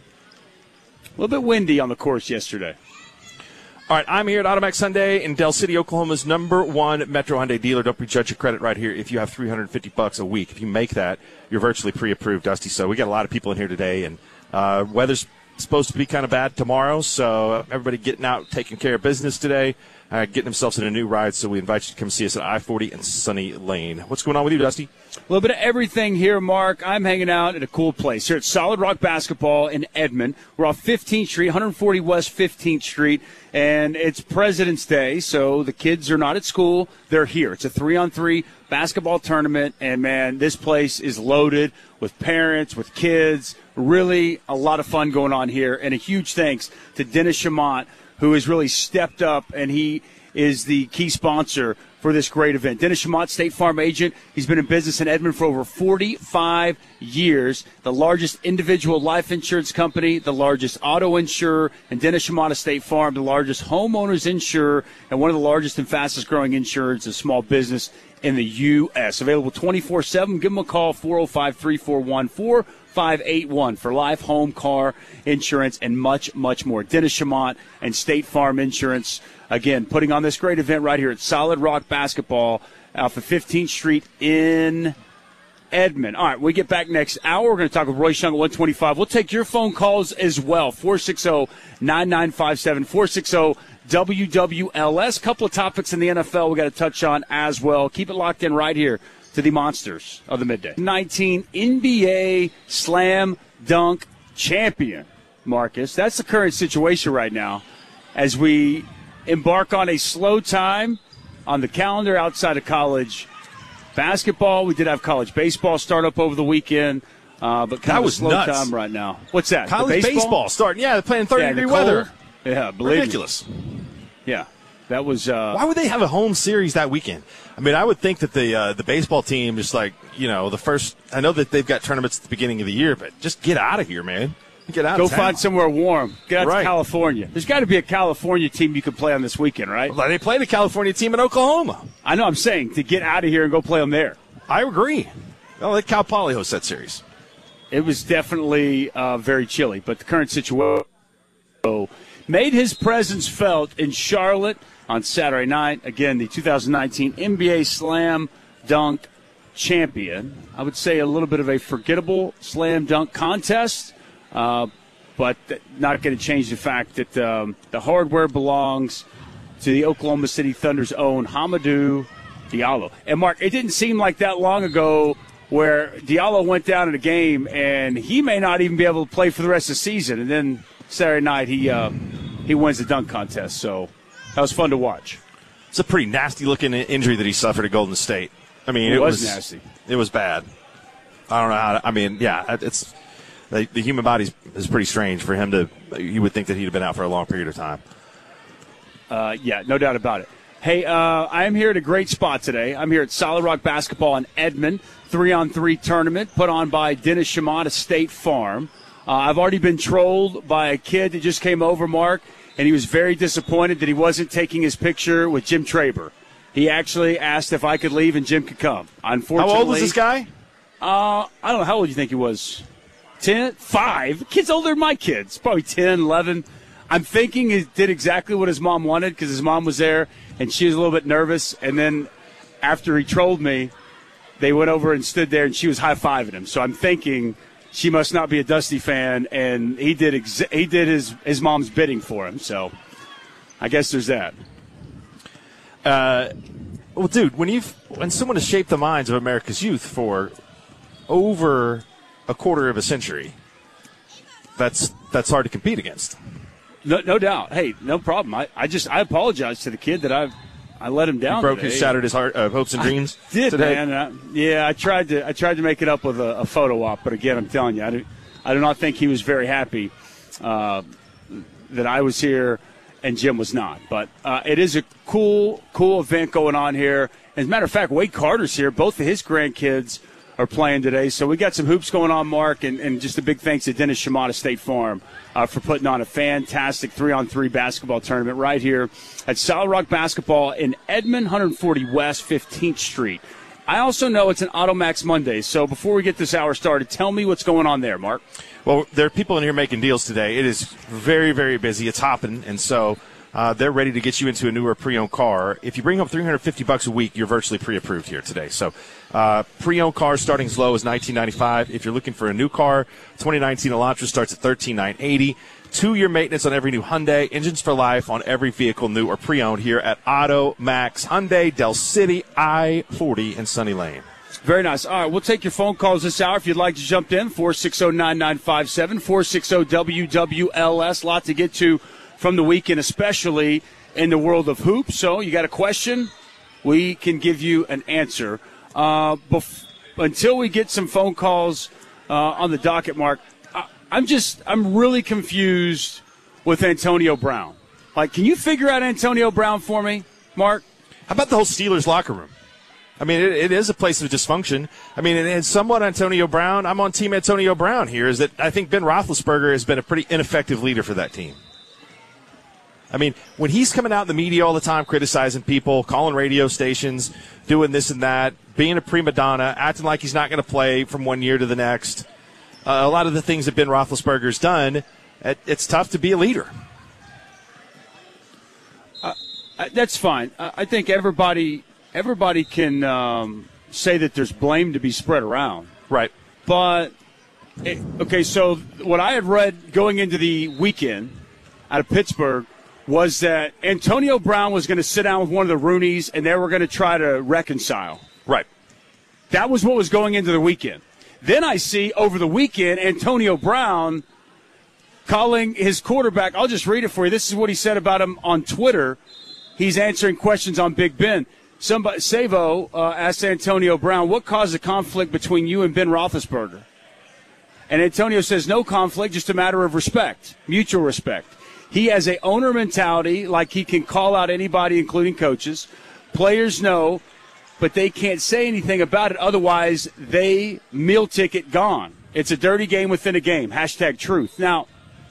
windy on the course yesterday. All right, I'm here at Automax Hyundai in Del City, Oklahoma's #1 Metro Hyundai dealer. Don't prejudge your credit right here. If you have $350 a week, if you make that, you're virtually pre-approved, Dusty. So we got a lot of people in here today, and weather's supposed to be kind of bad tomorrow, so everybody getting out, taking care of business today, getting themselves in a new ride. So we invite you to come see us at I-40 and Sunny Lane. What's going on with you, Dusty? A little bit of everything here, Mark. I'm hanging out at a cool place here at Solid Rock Basketball in Edmond. We're off 15th Street, 140 West 15th Street, and it's President's Day, so the kids are not at school. They're here. It's a 3-on-3 basketball tournament, and, man, this place is loaded with parents, with kids. Really a lot of fun going on here, and a huge thanks to Dennis Chamont, who has really stepped up, and he is the key sponsor for this great event. Dennis Chamont, State Farm agent. He's been in business in Edmond for over 45 years. The largest individual life insurance company, the largest auto insurer, and Dennis Chamont of State Farm, the largest homeowners insurer, and one of the largest and fastest growing insurers of small business in the U.S. Available 24/7. Give them a call, 405-341-4581 for life, home, car insurance, and much, much more. Dennis Chamont and State Farm Insurance, again, putting on this great event right here at Solid Rock Basketball off of 15th Street in Edmond. All right, when we get back next hour, we're going to talk with Roy Shung at 125. We'll take your phone calls as well, 460-9957, 460-WWLS. Couple of topics in the NFL we got to touch on as well. Keep it locked in right here to the Monsters of the Midday. 19 NBA Slam Dunk champion, Marcus. That's the current situation right now as we embark on a slow time on the calendar outside of college basketball. We did have college baseball start up over the weekend, but kind of a slow time right now. What's that? College baseball starting. Yeah, they're playing 30-degree weather. Yeah, believe ridiculous. Me. Yeah, that was. Why would they have a home series that weekend? I mean, I would think that the baseball team just the first. I know that they've got tournaments at the beginning of the year, but just get out of here, man. Get out. Go find somewhere warm. Get out to California. There's got to be a California team you can play on this weekend, right? Well, they play the California team in Oklahoma. I know. I'm saying to get out of here and go play them there. I agree. Well, let Cal Poly host that series. It was definitely very chilly, but the current situation made his presence felt in Charlotte on Saturday night. Again, the 2019 NBA Slam Dunk champion. I would say a little bit of a forgettable slam dunk contest. But not going to change the fact that the hardware belongs to the Oklahoma City Thunder's own Hamidou Diallo. And, Mark, it didn't seem like that long ago where Diallo went down in a game and he may not even be able to play for the rest of the season. And then Saturday night he wins the dunk contest. So that was fun to watch. It's a pretty nasty-looking injury that he suffered at Golden State. I mean, it was nasty. It was bad. I don't know how to – I mean, yeah, it's – the human body is pretty strange for him to – you would think that he'd have been out for a long period of time. Yeah, no doubt about it. Hey, I am here at a great spot today. I'm here at Solid Rock Basketball in Edmond, 3-on-3 tournament put on by Dennis Chamont of State Farm. I've already been trolled by a kid that just came over, Mark, and he was very disappointed that he wasn't taking his picture with Jim Traber. He actually asked if I could leave and Jim could come. Unfortunately, how old was this guy? I don't know. How old do you think he was? 10, 5. Kids older than my kids, probably 10, 11. I'm thinking he did exactly what his mom wanted because his mom was there, and she was a little bit nervous. And then after he trolled me, they went over and stood there, and she was high-fiving him. So I'm thinking she must not be a Dusty fan, and he did his mom's bidding for him. So I guess there's that. Well, dude, when someone has shaped the minds of America's youth for over a quarter of a century, that's hard to compete against. No doubt. Hey, no problem. I apologize to the kid that I let him down. Shattered his heart, hopes and dreams. I did, today. man. I tried to make it up with a photo op, but again, I'm telling you, I do not think he was very happy that I was here and Jim was not. But it is a cool event going on here. As a matter of fact, Wade Carter's here. Both of his grandkids are playing today. So we got some hoops going on, Mark, and just a big thanks to Dennis Shimada State Farm for putting on a fantastic 3-on-3 basketball tournament right here at Solid Rock Basketball in Edmond, 140 West 15th Street. I also know it's an Automax Monday, so before we get this hour started, tell me what's going on there, Mark. Well, there are people in here making deals today. It is very, very busy. It's hopping, and so they're ready to get you into a newer pre-owned car. If you bring home $350 a week, you're virtually pre-approved here today. So pre-owned cars starting as low as $19.95. If you're looking for a new car, 2019 Elantra starts at $13,980. 2-year maintenance on every new Hyundai. Engines for life on every vehicle, new or pre-owned, here at Auto Max Hyundai, Del City, I-40, and Sunny Lane. Very nice. All right, we'll take your phone calls this hour if you'd like to jump in. 460-9957, 460-WWLS. A lot to get to from the weekend, especially in the world of hoops. So you got a question, we can give you an answer. Until we get some phone calls on the docket, Mark, I'm really confused with Antonio Brown. Like, can you figure out Antonio Brown for me, Mark? How about the whole Steelers locker room? I mean, it is a place of dysfunction. I mean, and somewhat Antonio Brown, I'm on Team Antonio Brown here, is that I think Ben Roethlisberger has been a pretty ineffective leader for that team. I mean, when he's coming out in the media all the time criticizing people, calling radio stations, doing this and that, being a prima donna, acting like he's not going to play from one year to the next, a lot of the things that Ben Roethlisberger's done, it's tough to be a leader. That's fine. I think everybody can say that there's blame to be spread around. Right. But, okay, so what I had read going into the weekend out of Pittsburgh was that Antonio Brown was going to sit down with one of the Rooneys and they were going to try to reconcile. Right. That was what was going into the weekend. Then I see over the weekend Antonio Brown calling his quarterback. I'll just read it for you. This is what he said about him on Twitter. He's answering questions on Big Ben. Savo asked Antonio Brown, what caused the conflict between you and Ben Roethlisberger? And Antonio says, no conflict, just a matter of respect, mutual respect. He has a owner mentality, like he can call out anybody, including coaches. Players know, but they can't say anything about it. Otherwise, they meal ticket gone. It's a dirty game within a game. #truth. Now,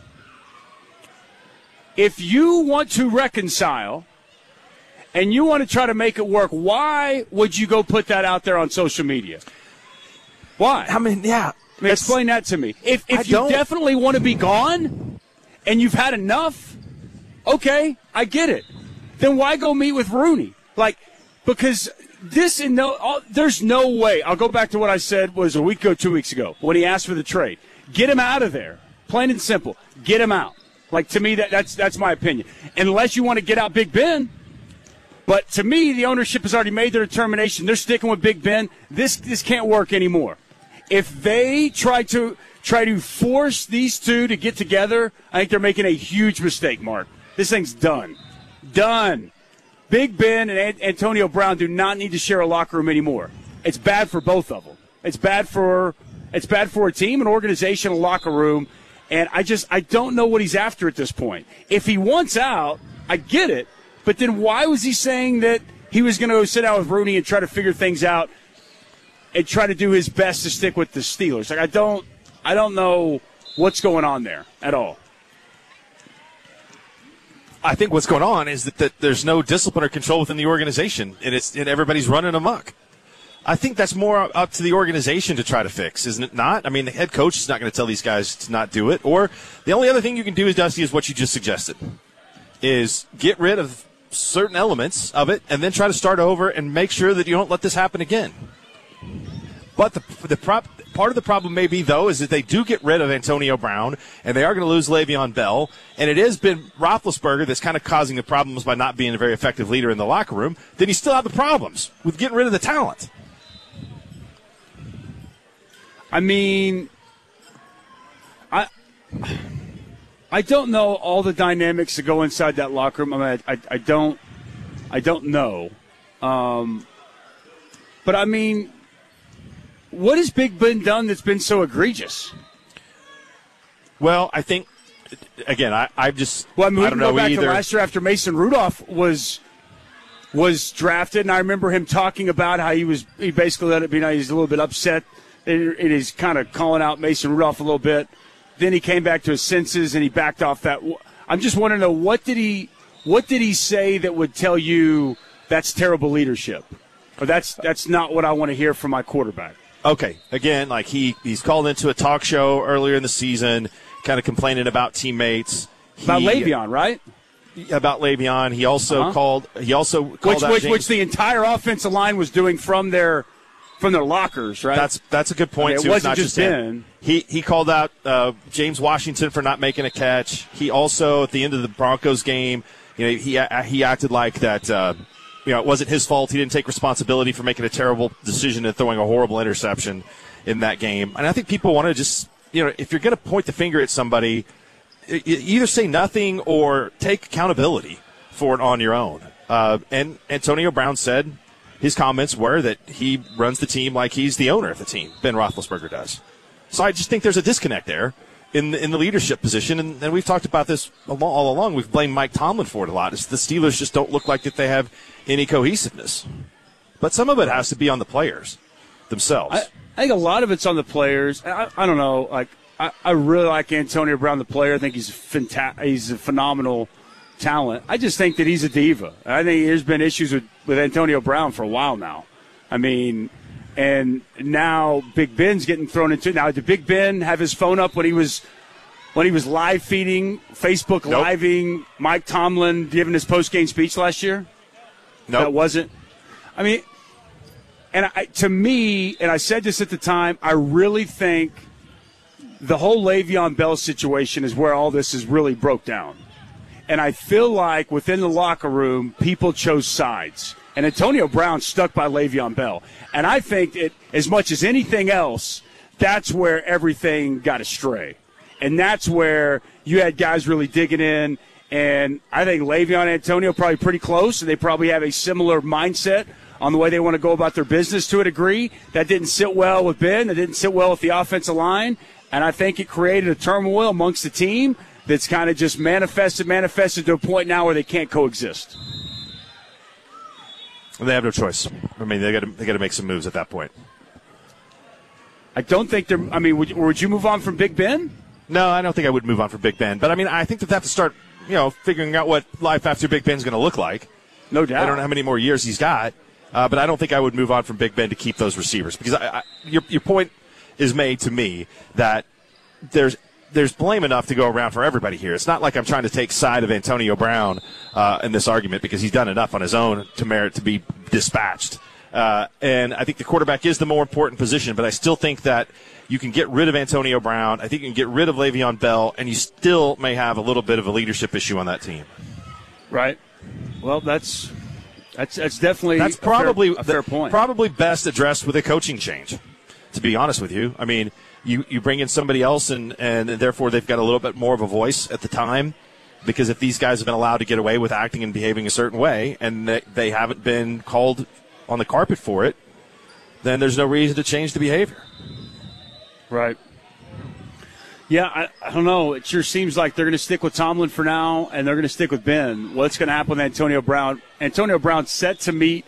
if you want to reconcile and you want to try to make it work, why would you go put that out there on social media? Why? I mean, yeah. Explain that to me. If you definitely want to be gone and you've had enough, okay, I get it. Then why go meet with Rooney? Because there's no way. I'll go back to what I said was a week ago, 2 weeks ago, when he asked for the trade. Get him out of there. Plain and simple. Get him out. To me, that's my opinion. Unless you want to get out Big Ben. But to me, the ownership has already made their determination. They're sticking with Big Ben. This can't work anymore. If they try to force these two to get together, I think they're making a huge mistake, Mark. This thing's done. Done. Big Ben and Antonio Brown do not need to share a locker room anymore. It's bad for both of them. It's bad for a team, an organization, a locker room, and I don't know what he's after at this point. If he wants out, I get it, but then why was he saying that he was going to go sit down with Rooney and try to figure things out and try to do his best to stick with the Steelers? I don't know what's going on there at all. I think what's going on is that there's no discipline or control within the organization, and everybody's running amok. I think that's more up to the organization to try to fix, isn't it not? I mean, the head coach is not going to tell these guys to not do it. Or the only other thing you can do, Dusty, is what you just suggested, is get rid of certain elements of it and then try to start over and make sure that you don't let this happen again. But part of the problem may be, though, is that they do get rid of Antonio Brown, and they are going to lose Le'Veon Bell, and it has been Roethlisberger that's kind of causing the problems by not being a very effective leader in the locker room. Then you still have the problems with getting rid of the talent. I mean, I don't know all the dynamics that go inside that locker room. I mean, I don't know. But I mean, what has Big Ben done that's been so egregious? Well, I think, again, I just I mean, we I can don't know go back either. to last year after Mason Rudolph was drafted, and I remember him talking about how he basically let it be known he's a little bit upset. And he's kind of calling out Mason Rudolph a little bit. Then he came back to his senses and he backed off that. I'm just wondering, though, what did he say that would tell you that's terrible leadership, or that's not what I want to hear from my quarterback? Okay, again, like he's called into a talk show earlier in the season, kind of complaining about teammates. About Le'Veon, right? About Le'Veon. He also called. He also called out James, which the entire offensive line was doing from their lockers, right? That's a good point. I mean, too. it It's wasn't not just him. He called out James Washington for not making a catch. He also, at the end of the Broncos game, he acted like that. It wasn't his fault. He didn't take responsibility for making a terrible decision and throwing a horrible interception in that game. And I think people want to just, if you're going to point the finger at somebody, either say nothing or take accountability for it on your own. And Antonio Brown said his comments were that he runs the team like he's the owner of the team, Ben Roethlisberger does. So I just think there's a disconnect there in the leadership position, and we've talked about this all along. We've blamed Mike Tomlin for it a lot. The Steelers just don't look like that they have any cohesiveness. But some of it has to be on the players themselves. I think a lot of it's on the players. I don't know. Like I really like Antonio Brown, the player. I think he's he's a phenomenal talent. I just think that he's a diva. I think there's been issues with Antonio Brown for a while now. I mean, and now Big Ben's getting thrown into it. Now, did Big Ben have his phone up when he was live feeding, Facebook Nope. living Mike Tomlin giving his post-game speech last year? No, That wasn't. I mean, and to me, and I said this at the time, I really think the whole Le'Veon Bell situation is where all this is really broke down. And I feel like within the locker room, people chose sides. And Antonio Brown stuck by Le'Veon Bell. And I think that as much as anything else, that's where everything got astray. And that's where you had guys really digging in. And I think Le'Veon and Antonio probably pretty close, and they probably have a similar mindset on the way they want to go about their business to a degree. That didn't sit well with Ben. That didn't sit well with the offensive line. And I think it created a turmoil amongst the team that's kind of just manifested to a point now where they can't coexist. they have no choice. I mean, they got to make some moves at that point. I don't think they're. I mean, would you move on from Big Ben? No, I don't think I would move on from Big Ben. But I mean, I think that they have to start, figuring out what life after Big Ben's going to look like. No doubt. I don't know how many more years he's got, but I don't think I would move on from Big Ben to keep those receivers because your point is made to me that there's blame enough to go around for everybody here. It's not like I'm trying to take side of Antonio Brown in this argument because he's done enough on his own to merit to be dispatched. And I think the quarterback is the more important position, but I still think that you can get rid of Antonio Brown. I think you can get rid of Le'Veon Bell, and you still may have a little bit of a leadership issue on that team. Right. Well, that's definitely probably a fair point. Probably best addressed with a coaching change, to be honest with you. I mean, you bring in somebody else, and therefore they've got a little bit more of a voice at the time, because if these guys have been allowed to get away with acting and behaving a certain way, and they haven't been called on the carpet for it, then there's no reason to change the behavior. Right. Yeah, I don't know. It sure seems like they're going to stick with Tomlin for now, and they're going to stick with Ben. What's going to happen with Antonio Brown? Antonio Brown's set to meet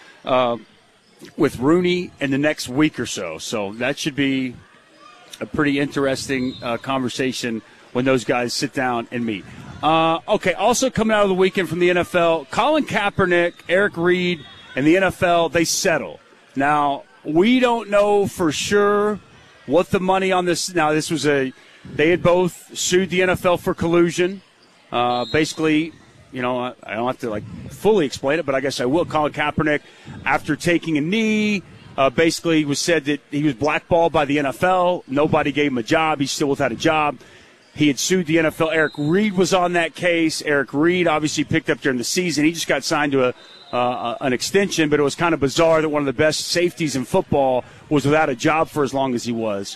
with Rooney in the next week or so. So that should be a pretty interesting conversation when those guys sit down and meet. Okay, also coming out of the weekend from the NFL, Colin Kaepernick, Eric Reed, and the NFL, they settle. Now, we don't know for sure what the money on this. Now, they had both sued the NFL for collusion. Basically, I don't have to fully explain it, but I guess I will. Colin Kaepernick, after taking a knee, basically was said that he was blackballed by the NFL. Nobody gave him a job. He's still without a job. He had sued the NFL. Eric Reid was on that case. Eric Reid obviously picked up during the season. He just got signed to an extension, but it was kind of bizarre that one of the best safeties in football was without a job for as long as he was.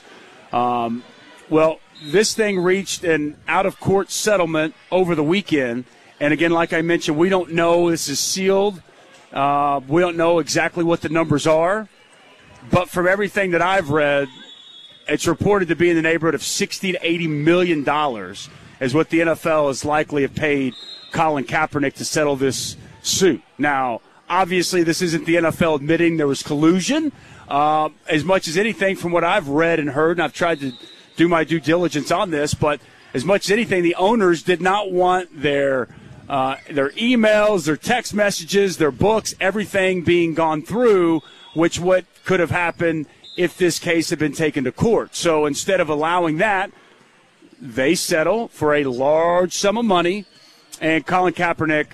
Well, this thing reached an out-of-court settlement over the weekend. And, again, like I mentioned, we don't know. This is sealed. We don't know exactly what the numbers are. But from everything that I've read, it's reported to be in the neighborhood of $60 to $80 million is what the NFL is likely have paid Colin Kaepernick to settle this suit. Now, obviously, this isn't the NFL admitting there was collusion. As much as anything, from what I've read and heard, and I've tried to do my due diligence on this, but as much as anything, the owners did not want their emails, their text messages, their books, everything being gone through, which what could have happened if this case had been taken to court. So instead of allowing that, they settle for a large sum of money, and Colin Kaepernick,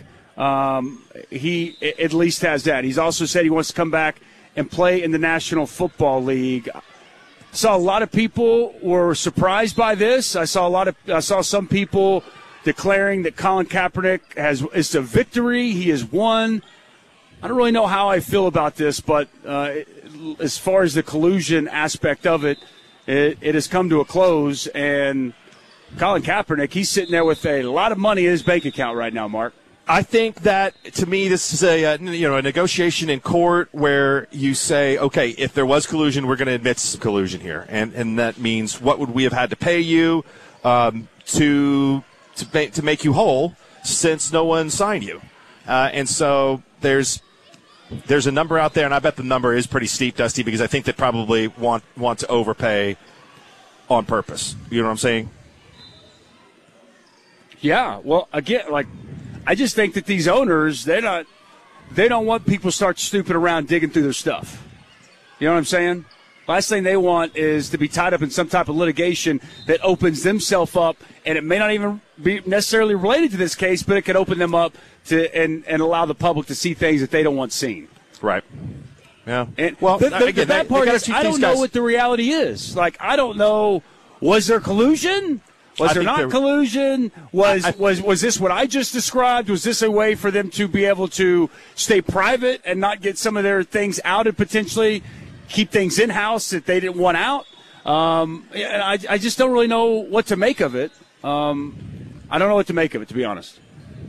he at least has that. He's also said he wants to come back and play in the National Football League. Saw a lot of people were surprised by this. I saw some people declaring that Colin Kaepernick it's a victory. He has won. I don't really know how I feel about this, but as far as the collusion aspect of it, it has come to a close. And Colin Kaepernick, he's sitting there with a lot of money in his bank account right now, Mark. I think that, to me, this is a negotiation in court where you say, okay, if there was collusion, we're going to admit some collusion here, and that means what would we have had to pay you to make you whole since no one signed you, and so there's a number out there, and I bet the number is pretty steep, Dusty, because I think they probably want to overpay on purpose. You know what I'm saying? Yeah. Well, again, I just think that these owners, they don't want people to start snooping around digging through their stuff. You know what I'm saying? Last thing they want is to be tied up in some type of litigation that opens themselves up, and it may not even be necessarily related to this case, but it could open them up to and allow the public to see things that they don't want seen. Right. Yeah. And the bad part is I don't know what the reality is. I don't know, was there collusion? Was there not collusion? Was this what I just described? Was this a way for them to be able to stay private and not get some of their things out and potentially keep things in-house that they didn't want out? And I just don't really know what to make of it. I don't know what to make of it, to be honest.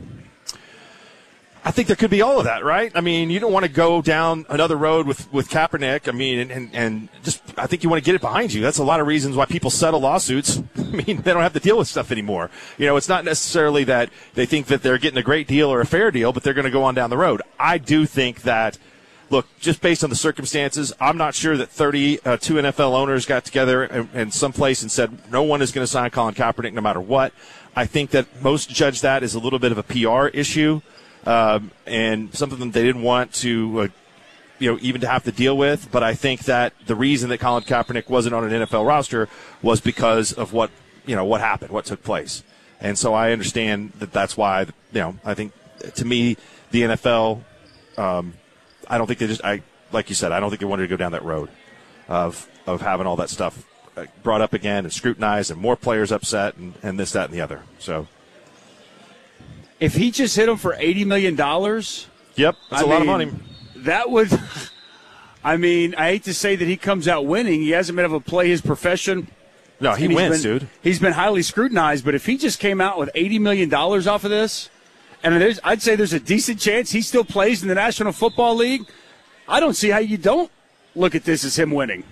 I think there could be all of that, right? I mean, you don't want to go down another road with Kaepernick. I mean, and just I think you want to get it behind you. That's a lot of reasons why people settle lawsuits. I mean, they don't have to deal with stuff anymore. It's not necessarily that they think that they're getting a great deal or a fair deal, but they're going to go on down the road. I do think that, look, just based on the circumstances, I'm not sure that 32 NFL owners got together in some place and said no one is going to sign Colin Kaepernick no matter what. I think that most judge that as a little bit of a PR issue. And something that they didn't want to, even to have to deal with. But I think that the reason that Colin Kaepernick wasn't on an NFL roster was because of what happened, what took place. And so I understand that that's why, I think, to me, the NFL, I don't think they like you said, I don't think they wanted to go down that road of having all that stuff brought up again and scrutinized and more players upset and this, that, and the other. So. If he just hit him for $80 million, yep, that's a lot of money. That would, I hate to say that he comes out winning. He hasn't been able to play his profession. No, he wins, dude. He's been highly scrutinized, but if he just came out with $80 million off of this, and I'd say there's a decent chance he still plays in the National Football League, I don't see how you don't look at this as him winning.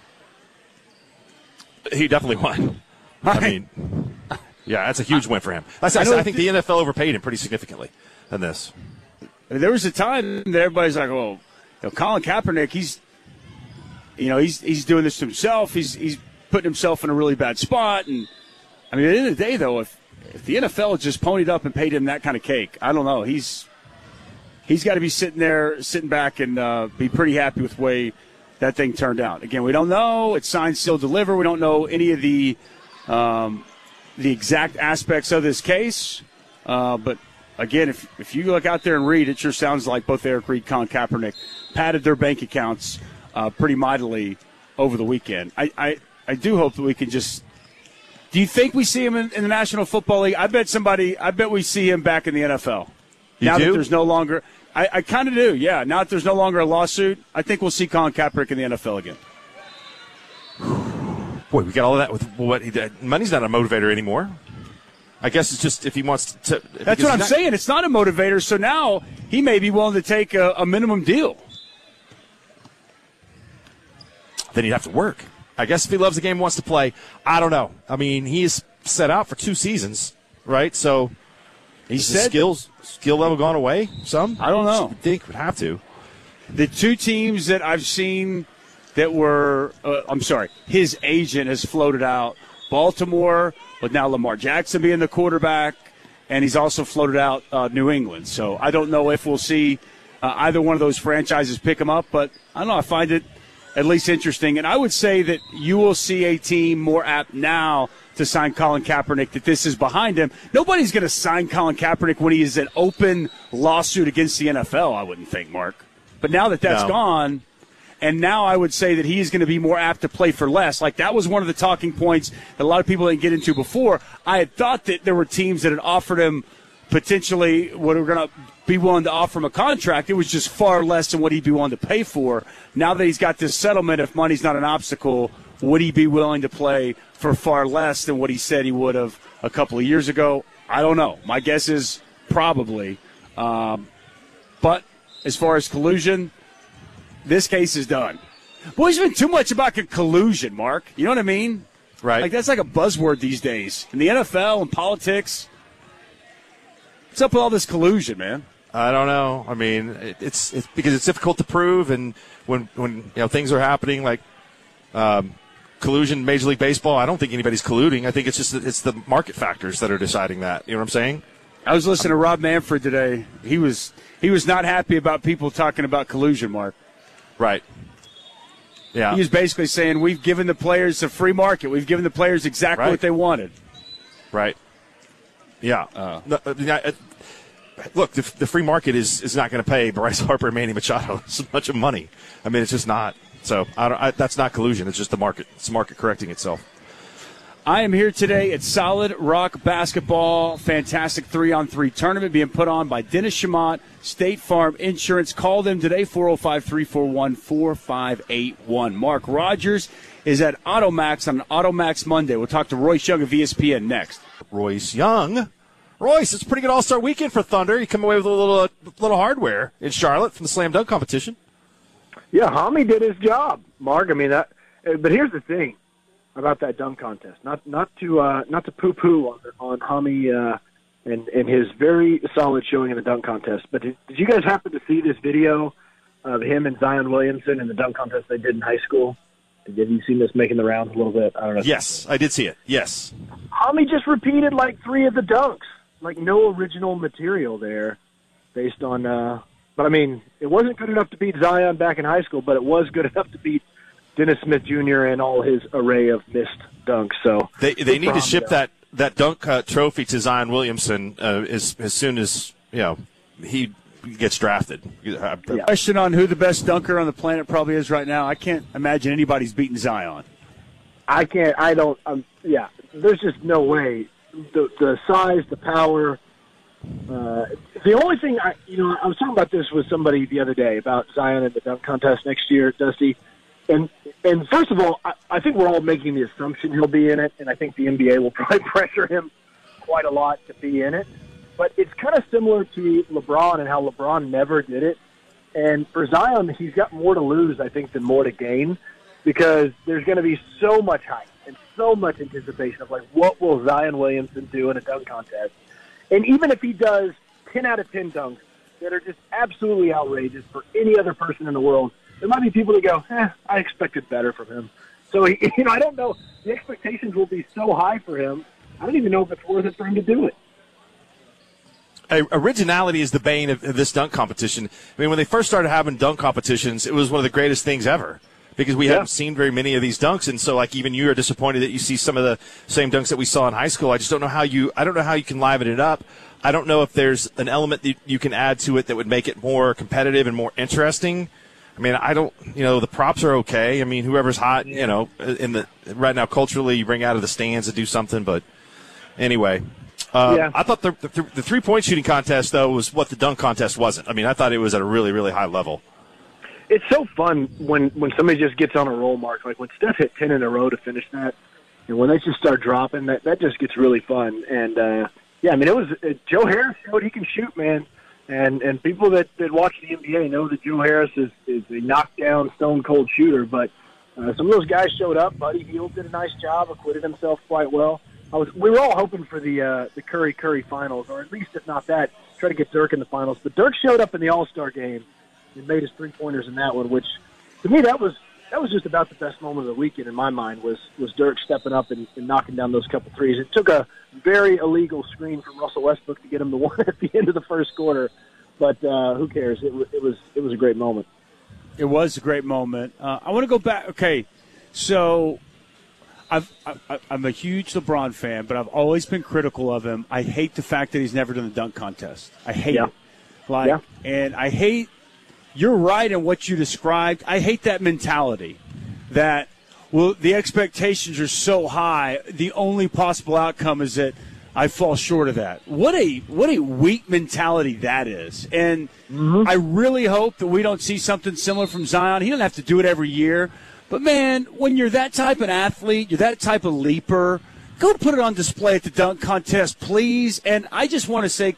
He definitely won. Yeah, that's a huge win for him. I think the NFL overpaid him pretty significantly in this. There was a time that everybody's like, "Well, Colin Kaepernick, he's doing this to himself. He's putting himself in a really bad spot." And at the end of the day, though, if the NFL had just ponied up and paid him that kind of cake, I don't know. He's he's got to be sitting back and be pretty happy with the way that thing turned out. Again, we don't know. It's signed, sealed, deliver. We don't know any of the exact aspects of this case. But, again, if you look out there and read, it sure sounds like both Eric Reid, Colin Kaepernick padded their bank accounts pretty mightily over the weekend. I do hope that we can just – do you think we see him in the National Football League? I bet we see him back in the NFL. You now do? That there's no longer – I kind of do, yeah. Now that there's no longer a lawsuit, I think we'll see Colin Kaepernick in the NFL again. Boy, we got all of that with what money's not a motivator anymore. I guess it's just if he wants to. That's what I'm saying. It's not a motivator, so now he may be willing to take a minimum deal. Then he'd have to work. I guess if he loves the game and wants to play, I don't know. I mean, he's set out for 2 seasons, right? So He his said skill level gone away some? I don't know. I think would have to. The 2 teams that I've seen that were his agent has floated out Baltimore, with now Lamar Jackson being the quarterback, and he's also floated out New England. So I don't know if we'll see either one of those franchises pick him up, but I don't know. I find it at least interesting. And I would say that you will see a team more apt now to sign Colin Kaepernick, that this is behind him. Nobody's going to sign Colin Kaepernick when he is an open lawsuit against the NFL, I wouldn't think, Mark. But now that that's gone, and now I would say that he's going to be more apt to play for less. Like, that was one of the talking points that a lot of people didn't get into before. I had thought that there were teams that had offered him potentially what were going to be willing to offer him a contract. It was just far less than what he'd be willing to pay for. Now that he's got this settlement, if money's not an obstacle, would he be willing to play for far less than what he said he would have a couple of years ago? I don't know. My guess is probably. But as far as collusion, this case is done. Boy, there's been too much about collusion, Mark. You know what I mean? Right. Like, that's like a buzzword these days. In the NFL and politics. What's up with all this collusion, man? I don't know. I mean, it's because it's difficult to prove, and when things are happening like collusion in Major League Baseball, I don't think anybody's colluding. I think it's just it's the market factors that are deciding that. You know what I'm saying? I was listening to Rob Manfred today. He was not happy about people talking about collusion, Mark. Right. Yeah. He was basically saying we've given the players a free market. We've given the players exactly what they wanted. Right. Yeah. Look, the free market is not going to pay Bryce Harper and Manny Machado so much of money. I mean, it's just not. So that's not collusion. It's just the market. It's the market correcting itself. I am here today at Solid Rock Basketball. Fantastic 3-on-3 tournament being put on by Dennis Chamot, State Farm Insurance. Call them today, 405-341-4581. Mark Rogers is at Automax on Automax Monday. We'll talk to Royce Young of ESPN next. Royce Young. Royce, it's a pretty good All-Star weekend for Thunder. You come away with a little hardware in Charlotte from the slam dunk competition. Yeah, Hami did his job, Mark. I mean, but here's the thing about that dunk contest. Not to poo-poo on Hami and his very solid showing in the dunk contest. But did you guys happen to see this video of him and Zion Williamson in the dunk contest they did in high school? Have you seen this making the rounds a little bit? I don't know. Yes, I did see it. Yes. Hami just repeated like 3 of the dunks. Like, no original material there based on but, I mean, it wasn't good enough to beat Zion back in high school, but it was good enough to beat Dennis Smith Jr. and all his array of missed dunks. So they need to ship that dunk trophy to Zion Williamson as soon as he gets drafted. Yeah. Question on who the best dunker on the planet probably is right now. I can't imagine anybody's beating Zion. I can't. I don't. Yeah, there's just no way. The size, the power. The only thing I was talking about this with somebody the other day about Zion and the dunk contest next year, Dusty. And first of all, I think we're all making the assumption he'll be in it, and I think the NBA will probably pressure him quite a lot to be in it. But it's kind of similar to LeBron and how LeBron never did it. And for Zion, he's got more to lose, I think, than more to gain, because there's going to be so much hype and so much anticipation of, like, what will Zion Williamson do in a dunk contest? And even if he does 10 out of 10 dunks that are just absolutely outrageous for any other person in the world, there might be people that go, I expected better from him. So, I don't know. The expectations will be so high for him, I don't even know if it's worth it for him to do it. originality is the bane of this dunk competition. I mean, when they first started having dunk competitions, it was one of the greatest things ever because we haven't seen very many of these dunks. And so, like, even you are disappointed that you see some of the same dunks that we saw in high school. I just don't know how you can liven it up. I don't know if there's an element that you can add to it that would make it more competitive and more interesting. I mean, the props are okay. I mean, whoever's hot, right now culturally, you bring out of the stands to do something. But anyway, I thought the 3-point shooting contest, though, was what the dunk contest wasn't. I mean, I thought it was at a really, really high level. It's so fun when somebody just gets on a roll, Mark. Like when Steph hit 10 in a row to finish that, and when they just start dropping, that just gets really fun. And, I mean, Joe Harris showed he can shoot, man. And people that watch the NBA know that Joe Harris is a knockdown, stone-cold shooter. But some of those guys showed up. Buddy Hield did a nice job, acquitted himself quite well. We were all hoping for the Curry finals, or at least, if not that, try to get Dirk in the finals. But Dirk showed up in the All-Star game and made his three-pointers in that one, which, to me, that was just about the best moment of the weekend in my mind, was Dirk stepping up and knocking down those couple threes. It took a very illegal screen from Russell Westbrook to get him the one at the end of the first quarter. But who cares? It was a great moment. It was a great moment. I want to go back. Okay, so I'm a huge LeBron fan, but I've always been critical of him. I hate the fact that he's never done the dunk contest. I hate it. And I hate. You're right in what you described. I hate that mentality that, well, the expectations are so high, the only possible outcome is that I fall short of that. What a weak mentality that is. And I really hope that we don't see something similar from Zion. He doesn't have to do it every year. But, man, when you're that type of athlete, you're that type of leaper, go put it on display at the dunk contest, please. And I just want to say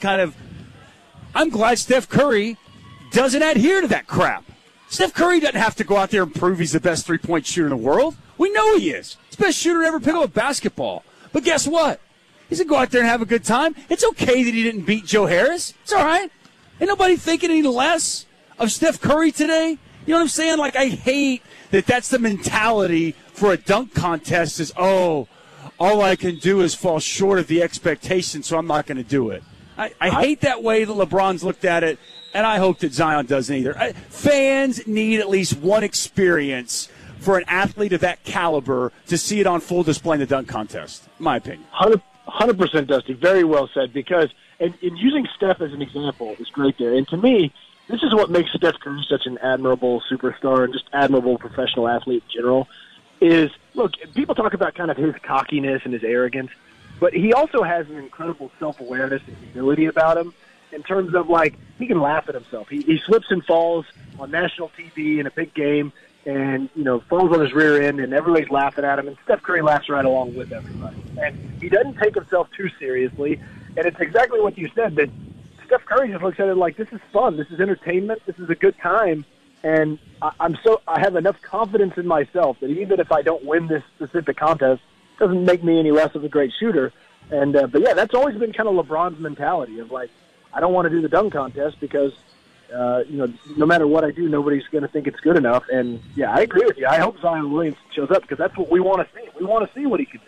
I'm glad Steph Curry doesn't adhere to that crap. Steph Curry doesn't have to go out there and prove he's the best three-point shooter in the world. We know he is. He's the best shooter to ever pick up a basketball. But guess what? He's going to go out there and have a good time. It's okay that he didn't beat Joe Harris. It's all right. Ain't nobody thinking any less of Steph Curry today. You know what I'm saying? Like, I hate that that's the mentality for a dunk contest is, all I can do is fall short of the expectation, so I'm not going to do it. I hate that way that LeBron's looked at it, and I hope that Zion doesn't either. Fans need at least one experience for an athlete of that caliber to see it on full display in the dunk contest, in my opinion. 100%, Dusty. Very well said. Because, and using Steph as an example is great there. And to me, this is what makes Steph Curry such an admirable superstar and just admirable professional athlete in general. Is, look, people talk about kind of his cockiness and his arrogance, but he also has an incredible self-awareness and humility about him in terms of, like, he can laugh at himself. He slips and falls on national TV in a big game and, falls on his rear end, and everybody's laughing at him, and Steph Curry laughs right along with everybody. And he doesn't take himself too seriously, and it's exactly what you said, that Steph Curry just looks at it like, this is fun, this is entertainment, this is a good time, and I have enough confidence in myself that even if I don't win this specific contest, it doesn't make me any less of a great shooter. And but yeah, that's always been kind of LeBron's mentality of, like, I don't want to do the dunk contest because no matter what I do, nobody's going to think it's good enough. And yeah, I agree with you. I hope Zion Williamson shows up because that's what we want to see. We want to see what he can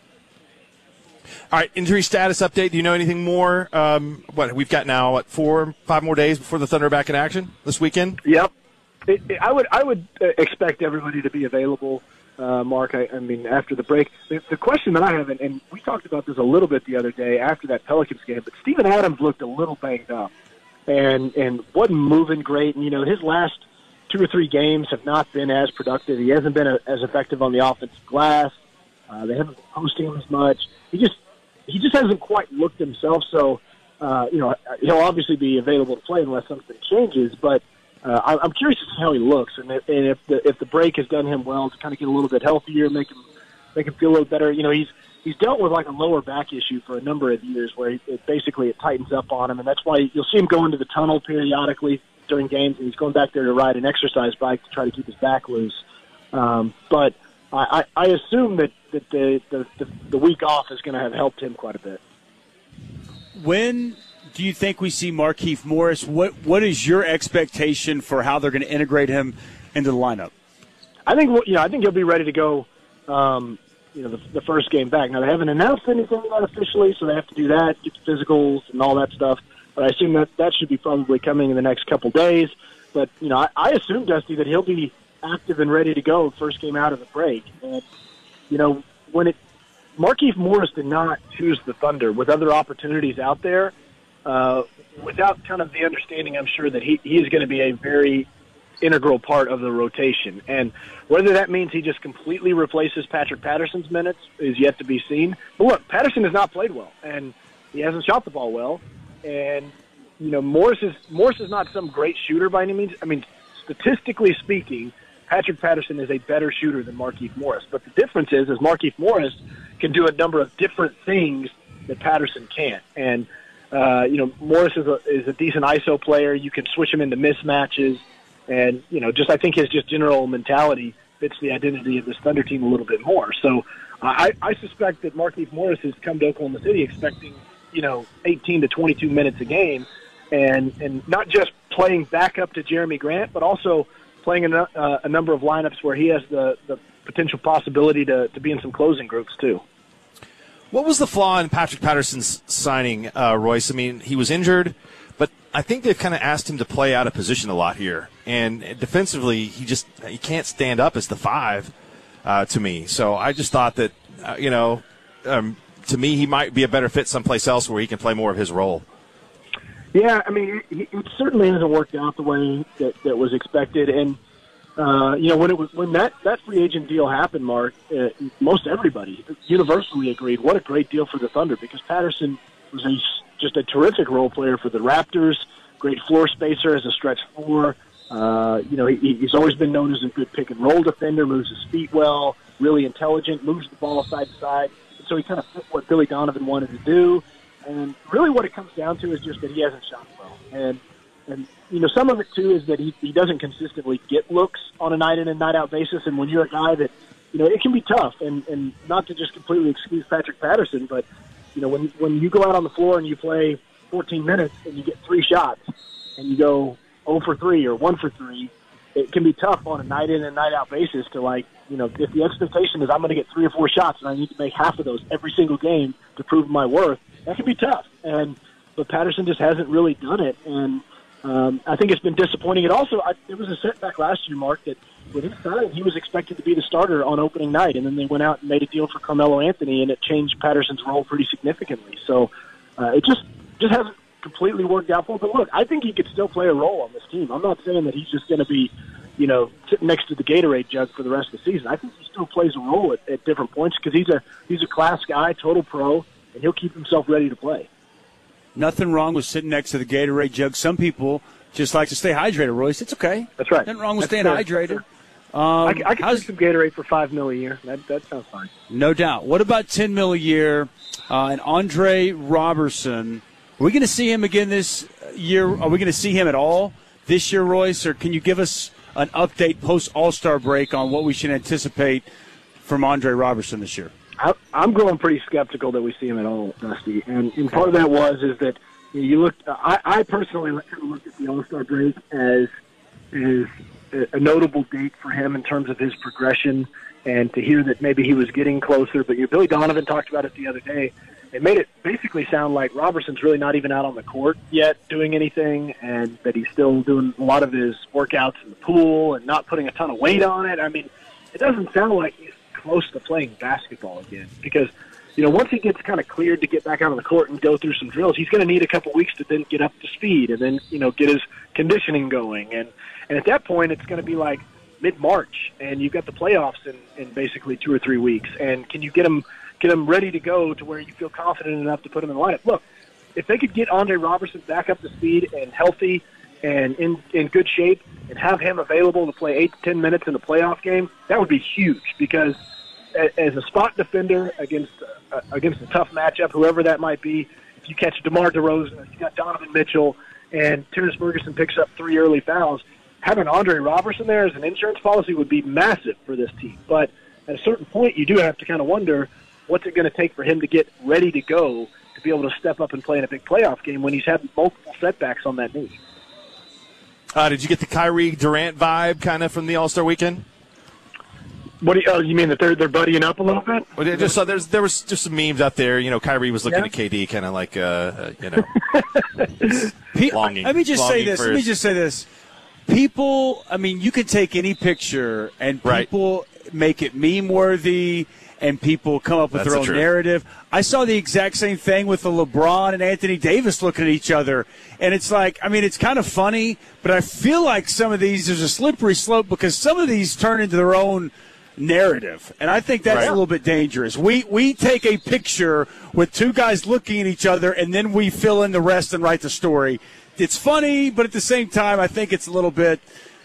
do. All right, injury status update. Do you know anything more? We've got now 4-5 more days before the Thunder are back in action this weekend. Yep. I would expect everybody to be available, Mark. I mean, after the break. The question that I have, and we talked about this a little bit the other day after that Pelicans game, but Steven Adams looked a little banged up and wasn't moving great. And, his last 2 or 3 games have not been as productive. He hasn't been as effective on the offensive glass. They haven't been posting him as much. He just hasn't quite looked himself. So, he'll obviously be available to play unless something changes, but I'm curious to see how he looks, and if the break has done him well to kind of get a little bit healthier, make him feel a little better. He's dealt with like a lower back issue for a number of years, where it tightens up on him, and that's why you'll see him go into the tunnel periodically during games, and he's going back there to ride an exercise bike to try to keep his back loose. But I assume that the week off is going to have helped him quite a bit. When do you think we see Markieff Morris? What is your expectation for how they're going to integrate him into the lineup? I think he'll be ready to go. The first game back. Now they haven't announced anything officially, so they have to do that, get the physicals and all that stuff. but I assume that should be probably coming in the next couple days. But, I assume, Dusty, that he'll be active and ready to go first game out of the break. And, Markieff Morris did not choose the Thunder with other opportunities out there, without kind of the understanding, I'm sure, that he is going to be a very integral part of the rotation. And whether that means he just completely replaces Patrick Patterson's minutes is yet to be seen. But look, Patterson has not played well, and he hasn't shot the ball well. And, Morris is not some great shooter by any means. I mean, statistically speaking, Patrick Patterson is a better shooter than Markieff Morris. But the difference is Markieff Morris can do a number of different things that Patterson can't. And, Morris is a decent ISO player. You can switch him into mismatches. And, I think his just general mentality fits the identity of this Thunder team a little bit more. So I suspect that Markieff Morris has come to Oklahoma City expecting, 18 to 22 minutes a game and not just playing back up to Jeremy Grant, but also playing a number of lineups where he has the potential possibility to be in some closing groups too. What was the flaw in Patrick Patterson's signing, Royce? I mean, he was injured, but I think they've kind of asked him to play out of position a lot here. And defensively, he can't stand up as the 5 to me. So I just thought that, to me, he might be a better fit someplace else where he can play more of his role. Yeah, I mean, it certainly hasn't worked out the way that was expected. And, when that free agent deal happened, Mark, most everybody universally agreed what a great deal for the Thunder, because Patterson was just a terrific role player for the Raptors, great floor spacer as a stretch 4. He's always been known as a good pick-and-roll defender, moves his feet well, really intelligent, moves the ball side to side. And so he kind of fit what Billy Donovan wanted to do. And really what it comes down to is just that he hasn't shot well. And some of it, too, is that he doesn't consistently get looks on a night-in and night-out basis. And when you're a guy that, it can be tough. And not to just completely excuse Patrick Patterson, but, when you go out on the floor and you play 14 minutes and you get 3 shots and you go 0 for 3 or 1 for 3, it can be tough on a night-in and night-out basis to, if the expectation is I'm going to get 3 or 4 shots and I need to make half of those every single game to prove my worth, that can be tough. But Patterson just hasn't really done it. And I think it's been disappointing. It also, there was a setback last year, Mark, that when he signed, he was expected to be the starter on opening night, and then they went out and made a deal for Carmelo Anthony, and it changed Patterson's role pretty significantly. So it just hasn't completely worked out for him. But look, I think he could still play a role on this team. I'm not saying that he's just going to be, sitting next to the Gatorade jug for the rest of the season. I think he still plays a role at different points because he's a class guy, total pro, and he'll keep himself ready to play. Nothing wrong with sitting next to the Gatorade jug. Some people just like to stay hydrated, Royce. It's okay. That's right. Nothing wrong with staying hydrated. I can drink some Gatorade for $5 million a year. That sounds fine. No doubt. What about $10 million a year and Andre Roberson? Are we going to see him again this year? Are we going to see him at all this year, Royce? Or can you give us an update post-All-Star break on what we should anticipate from Andre Roberson this year? I'm growing pretty skeptical that we see him at all, Dusty. And part of that is that you look. I personally kind of looked at the All-Star break as a notable date for him in terms of his progression, and to hear that maybe he was getting closer. But Billy Donovan talked about it the other day. It made it basically sound like Roberson's really not even out on the court yet doing anything, and that he's still doing a lot of his workouts in the pool and not putting a ton of weight on it. I mean, it doesn't sound like he's close to playing basketball again, because once he gets kind of cleared to get back out on the court and go through some drills, he's going to need a couple weeks to then get up to speed and then get his conditioning going, and at that point it's going to be like mid-March, and you've got the playoffs in basically 2 or 3 weeks, and can you get him ready to go to where you feel confident enough to put him in the lineup? Look, if they could get Andre Roberson back up to speed and healthy and in good shape and have him available to play 8 to 10 minutes in a playoff game, that would be huge, because as a spot defender against a tough matchup, whoever that might be, if you catch DeMar DeRozan, you got Donovan Mitchell, and Terrence Ferguson picks up 3 early fouls, having Andre Roberson there as an insurance policy would be massive for this team. But at a certain point, you do have to kind of wonder, what's it going to take for him to get ready to go to be able to step up and play in a big playoff game when he's had multiple setbacks on that knee? Did you get the Kyrie Durant vibe kind of from the All-Star weekend? What do you mean that they're buddying up a little bit? Well, I just saw there was just some memes out there. Kyrie was looking at KD kind of like longing. Let me just say longing this. People, you could take any picture and people make it meme worthy, and people come up with their own narrative. I saw the exact same thing with the LeBron and Anthony Davis looking at each other, and it's like, it's kind of funny, but I feel like some of these, there's a slippery slope because some of these turn into their own narrative, and I think that's a little bit dangerous. We take a picture with two guys looking at each other, and then we fill in the rest and write the story. It's funny, but at the same time, I think it's a little bit.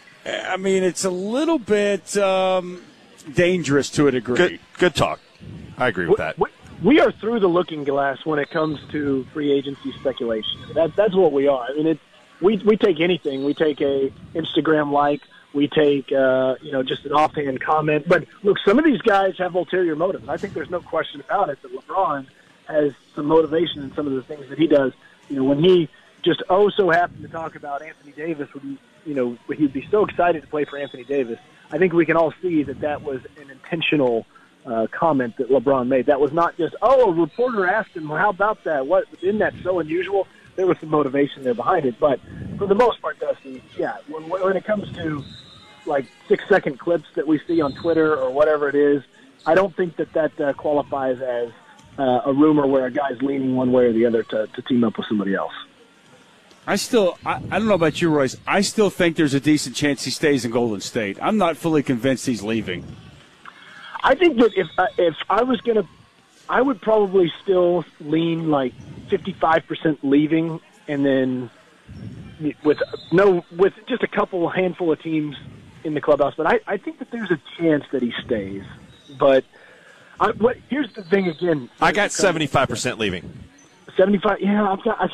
Dangerous to a degree. Good talk. I agree with that. We are through the looking glass when it comes to free agency speculation. That's what we are. We take anything. We take a Instagram like. We take just an offhand comment. But look, some of these guys have ulterior motives. I think there's no question about it that LeBron has some motivation in some of the things that he does. When he just so happened to talk about Anthony Davis, he'd be so excited to play for Anthony Davis. I think we can all see that was an intentional comment that LeBron made. That was not just, a reporter asked him, well, how about that? Isn't that so unusual? There was some motivation there behind it. But for the most part, Dusty, when it comes to like 6-second clips that we see on Twitter or whatever it is, I don't think that qualifies as a rumor where a guy's leaning one way or the other to team up with somebody else. I don't know about you, Royce. I still think there's a decent chance he stays in Golden State. I'm not fully convinced he's leaving. I think that if I was going to, I would probably still lean like 55% leaving, and then with just a handful of teams in the clubhouse. But I think that there's a chance that he stays. But here's the thing again. I got 75% leaving. 75. Yeah,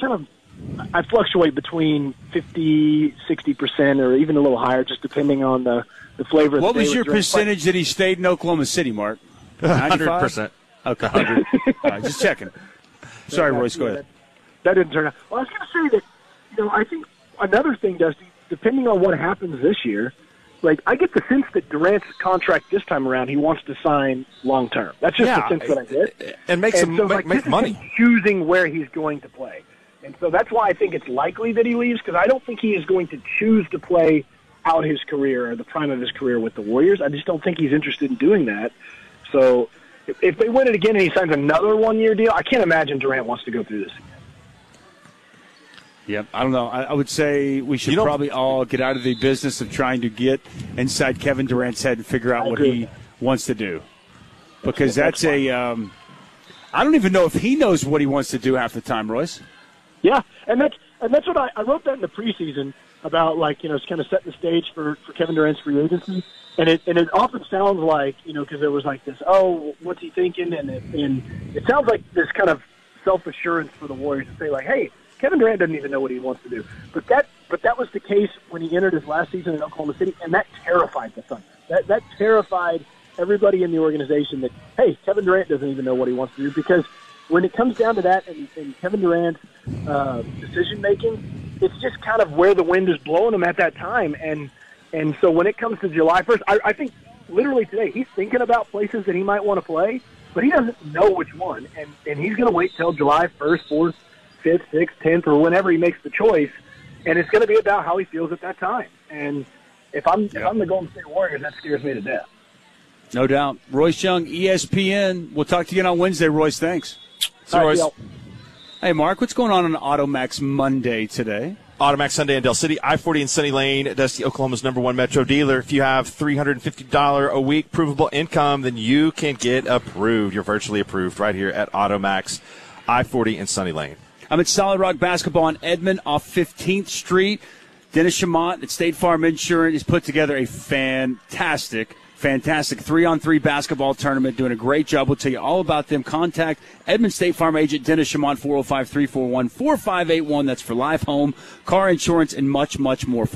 I fluctuate between 50, 60%, or even a little higher, just depending on the flavor of the day. What was your percentage that he stayed in Oklahoma City, Mark? 100%. Okay, 100. All right, just checking. Sorry, Royce, go ahead. That didn't turn out. Well, I was going to say that, I think another thing, Dusty, depending on what happens this year, like I get the sense that Durant's contract this time around, he wants to sign long term. That's just the sense that I get. And make money. Choosing where he's going to play. And so that's why I think it's likely that he leaves, because I don't think he is going to choose to play out his career or the prime of his career with the Warriors. I just don't think he's interested in doing that. So if they win it again and he signs another one-year deal, I can't imagine Durant wants to go through this again. Yep, I don't know. I would say we should probably all get out of the business of trying to get inside Kevin Durant's head and figure out what he wants to do. Because that's I don't even know if he knows what he wants to do half the time, Royce. Yeah, and that's what I wrote that in the preseason about, it's kind of setting the stage for Kevin Durant's free agency, and it often sounds like because there was like this, what's he thinking, and it sounds like this kind of self-assurance for the Warriors to say like, hey, Kevin Durant doesn't even know what he wants to do, but that was the case when he entered his last season in Oklahoma City, and that terrified the Thunder. That terrified everybody in the organization that, hey, Kevin Durant doesn't even know what he wants to do, because when it comes down to that and Kevin Durant's decision-making, it's just kind of where the wind is blowing him at that time. And so when it comes to July 1st, I think literally today he's thinking about places that he might want to play, but he doesn't know which one. And he's going to wait till July 1st, 4th, 5th, 6th, 10th, or whenever he makes the choice. And it's going to be about how he feels at that time. And if I'm the Golden State Warriors, that scares me to death. No doubt. Royce Young, ESPN. We'll talk to you again on Wednesday, Royce. Thanks. So, Royce. Hey, Mark, what's going on Automax Monday today? Automax Sunday in Del City, I-40 and Sunny Lane, Dusty, Oklahoma's #1 Metro dealer. If you have $350 a week provable income, then you can get approved. You're virtually approved right here at Automax, I-40 and Sunny Lane. I'm at Solid Rock Basketball in Edmond off 15th Street. Dennis Chamont at State Farm Insurance has put together a fantastic 3-on-3 basketball tournament, doing a great job. We'll tell you all about them. Contact Edmond State Farm agent Dennis Chamont, 405-341-4581. That's for life, home, car insurance, and much, much more.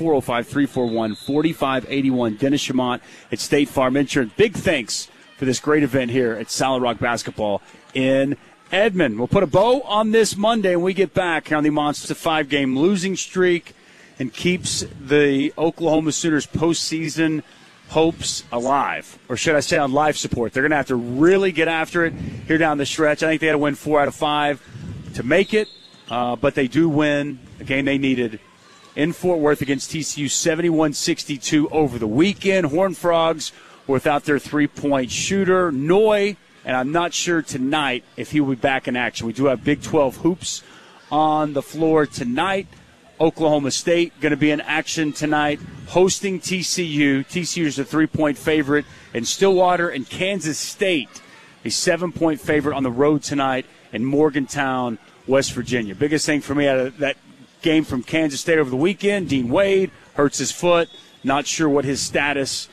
405-341-4581. Dennis Chamont at State Farm Insurance. Big thanks for this great event here at Solid Rock Basketball in Edmond. We'll put a bow on this Monday when we get back on the Monster 5-game losing streak and keeps the Oklahoma Sooners postseason hopes alive, or should I say on life support. They're going to have to really get after it here down the stretch. I think they had to win 4 out of 5 to make it, but they do win a game they needed in Fort Worth against TCU, 71-62 over the weekend. Horned Frogs were without their three-point shooter, Noy, and I'm not sure tonight if he will be back in action. We do have Big 12 hoops on the floor tonight. Oklahoma State going to be in action tonight, hosting TCU. TCU is a 3-point favorite in Stillwater, and Kansas State a 7-point favorite on the road tonight in Morgantown, West Virginia. Biggest thing for me out of that game from Kansas State over the weekend, Dean Wade hurts his foot. Not sure what his status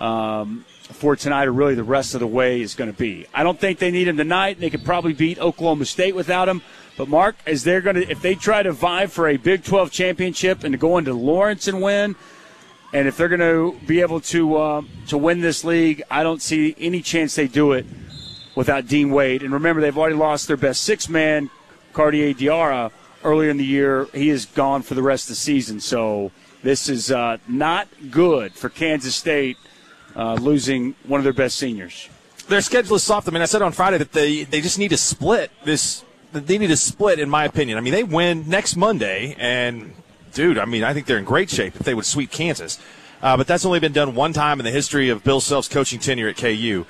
for tonight or really the rest of the way is going to be. I don't think they need him tonight. They could probably beat Oklahoma State without him. But, Mark, if they try to vie for a Big 12 championship and to go into Lawrence and win, and if they're going to be able to win this league, I don't see any chance they do it without Dean Wade. And remember, they've already lost their best six-man, Cartier Diarra, earlier in the year. He is gone for the rest of the season. So this is not good for Kansas State losing one of their best seniors. Their schedule is soft. I mean, I said on Friday that they just need to split this. They need to split, in my opinion. I mean, they win next Monday, and, dude, I mean, I think they're in great shape if they would sweep Kansas. But that's only been done one time in the history of Bill Self's coaching tenure at KU.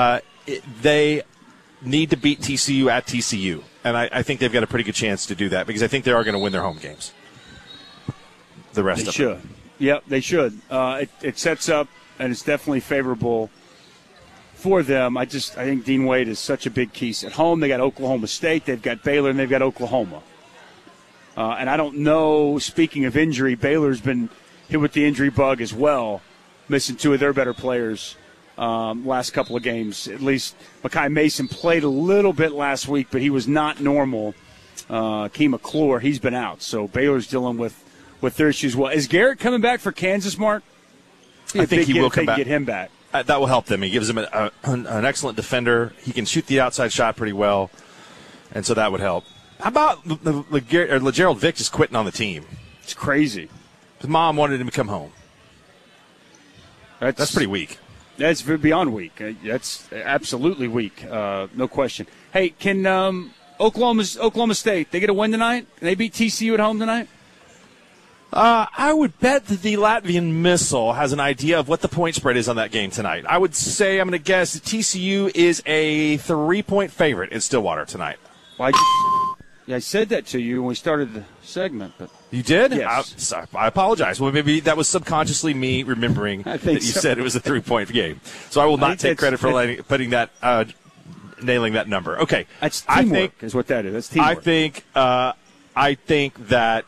They need to beat TCU at TCU, and I think they've got a pretty good chance to do that because I think they are going to win their home games. The rest they of should. them. Yep, they should. It sets up, and it's definitely favorable for them. I think Dean Wade is such a big piece. At home, they got Oklahoma State, they've got Baylor, and they've got Oklahoma. And I don't know, speaking of injury, Baylor's been hit with the injury bug as well, missing 2 of their better players last couple of games. At least Makai Mason played a little bit last week, but he was not normal. Key McClure, he's been out. So Baylor's dealing with their issues. Well, is Garrett coming back for Kansas, Mark? I think he will come back. Get him back. That will help them. He gives them an excellent defender. He can shoot the outside shot pretty well, and so that would help. How about LeGerald Vick just quitting on the team? It's crazy. His mom wanted him to come home. That's pretty weak. That's beyond weak. That's absolutely weak. No question. Hey, can Oklahoma State, they get a win tonight? Can they beat TCU at home tonight? I would bet that the Latvian Missile has an idea of what the point spread is on that game tonight. I would say, I'm going to guess, that TCU is a 3-point favorite in Stillwater tonight. Well, I said that to you when we started the segment. But you did? Yes. I apologize. Well, maybe that was subconsciously me remembering that you said it was a 3-point game. So I will not take credit for putting that, nailing that number. Okay. That's teamwork is what that is. That's teamwork. I think that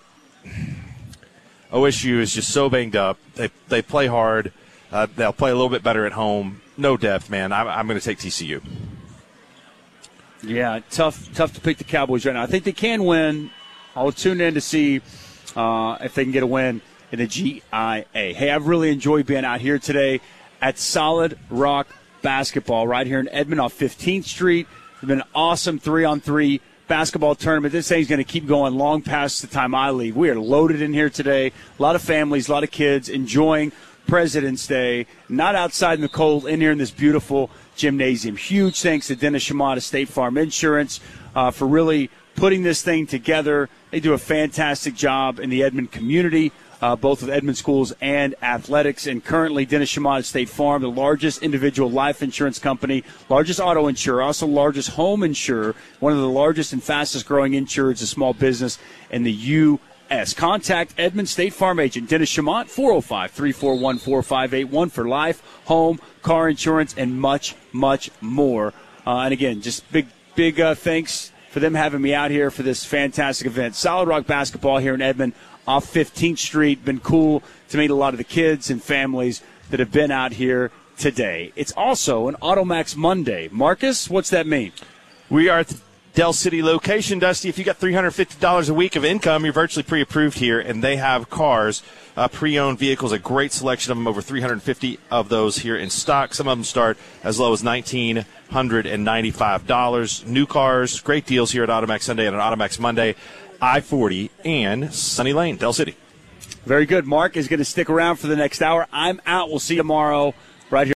OSU is just so banged up. They play hard. They'll play a little bit better at home. No depth, man. I'm going to take TCU. Yeah, tough to pick the Cowboys right now. I think they can win. I'll tune in to see if they can get a win in the GIA. Hey, I've really enjoyed being out here today at Solid Rock Basketball right here in Edmond off 15th Street. It's been an awesome 3-on-3 basketball tournament. This thing's going to keep going long past the time I leave. We are loaded in here today. A lot of families, a lot of kids enjoying President's Day, not outside in the cold, in here in this beautiful gymnasium. Huge thanks to Dennis Shimada, State Farm Insurance, for really putting this thing together. They do a fantastic job in the Edmond community, both with Edmond schools and athletics. And currently, Dennis Shimada, State Farm, the largest individual life insurance company, largest auto insurer, also largest home insurer, one of the largest and fastest growing insurers of small business in the U.S. Contact Edmond State Farm agent Dennis Shimada, 405-341-4581 for life, home, car insurance, and much, much more. And again, just big thanks for them having me out here for this fantastic event. Solid Rock Basketball here in Edmond off 15th Street. Been cool to meet a lot of the kids and families that have been out here today. It's also an Automax Monday. Marcus, what's that mean? We are at the Del City location, Dusty. If you got $350 a week of income, you're virtually pre-approved here, and they have cars, pre-owned vehicles, a great selection of them, over 350 of those here in stock. Some of them start as low as $1,995. New cars, great deals here at Automax Sunday and at Automax Monday, I-40 and Sunny Lane, Del City. Very good. Mark is going to stick around for the next hour. I'm out. We'll see you tomorrow right here.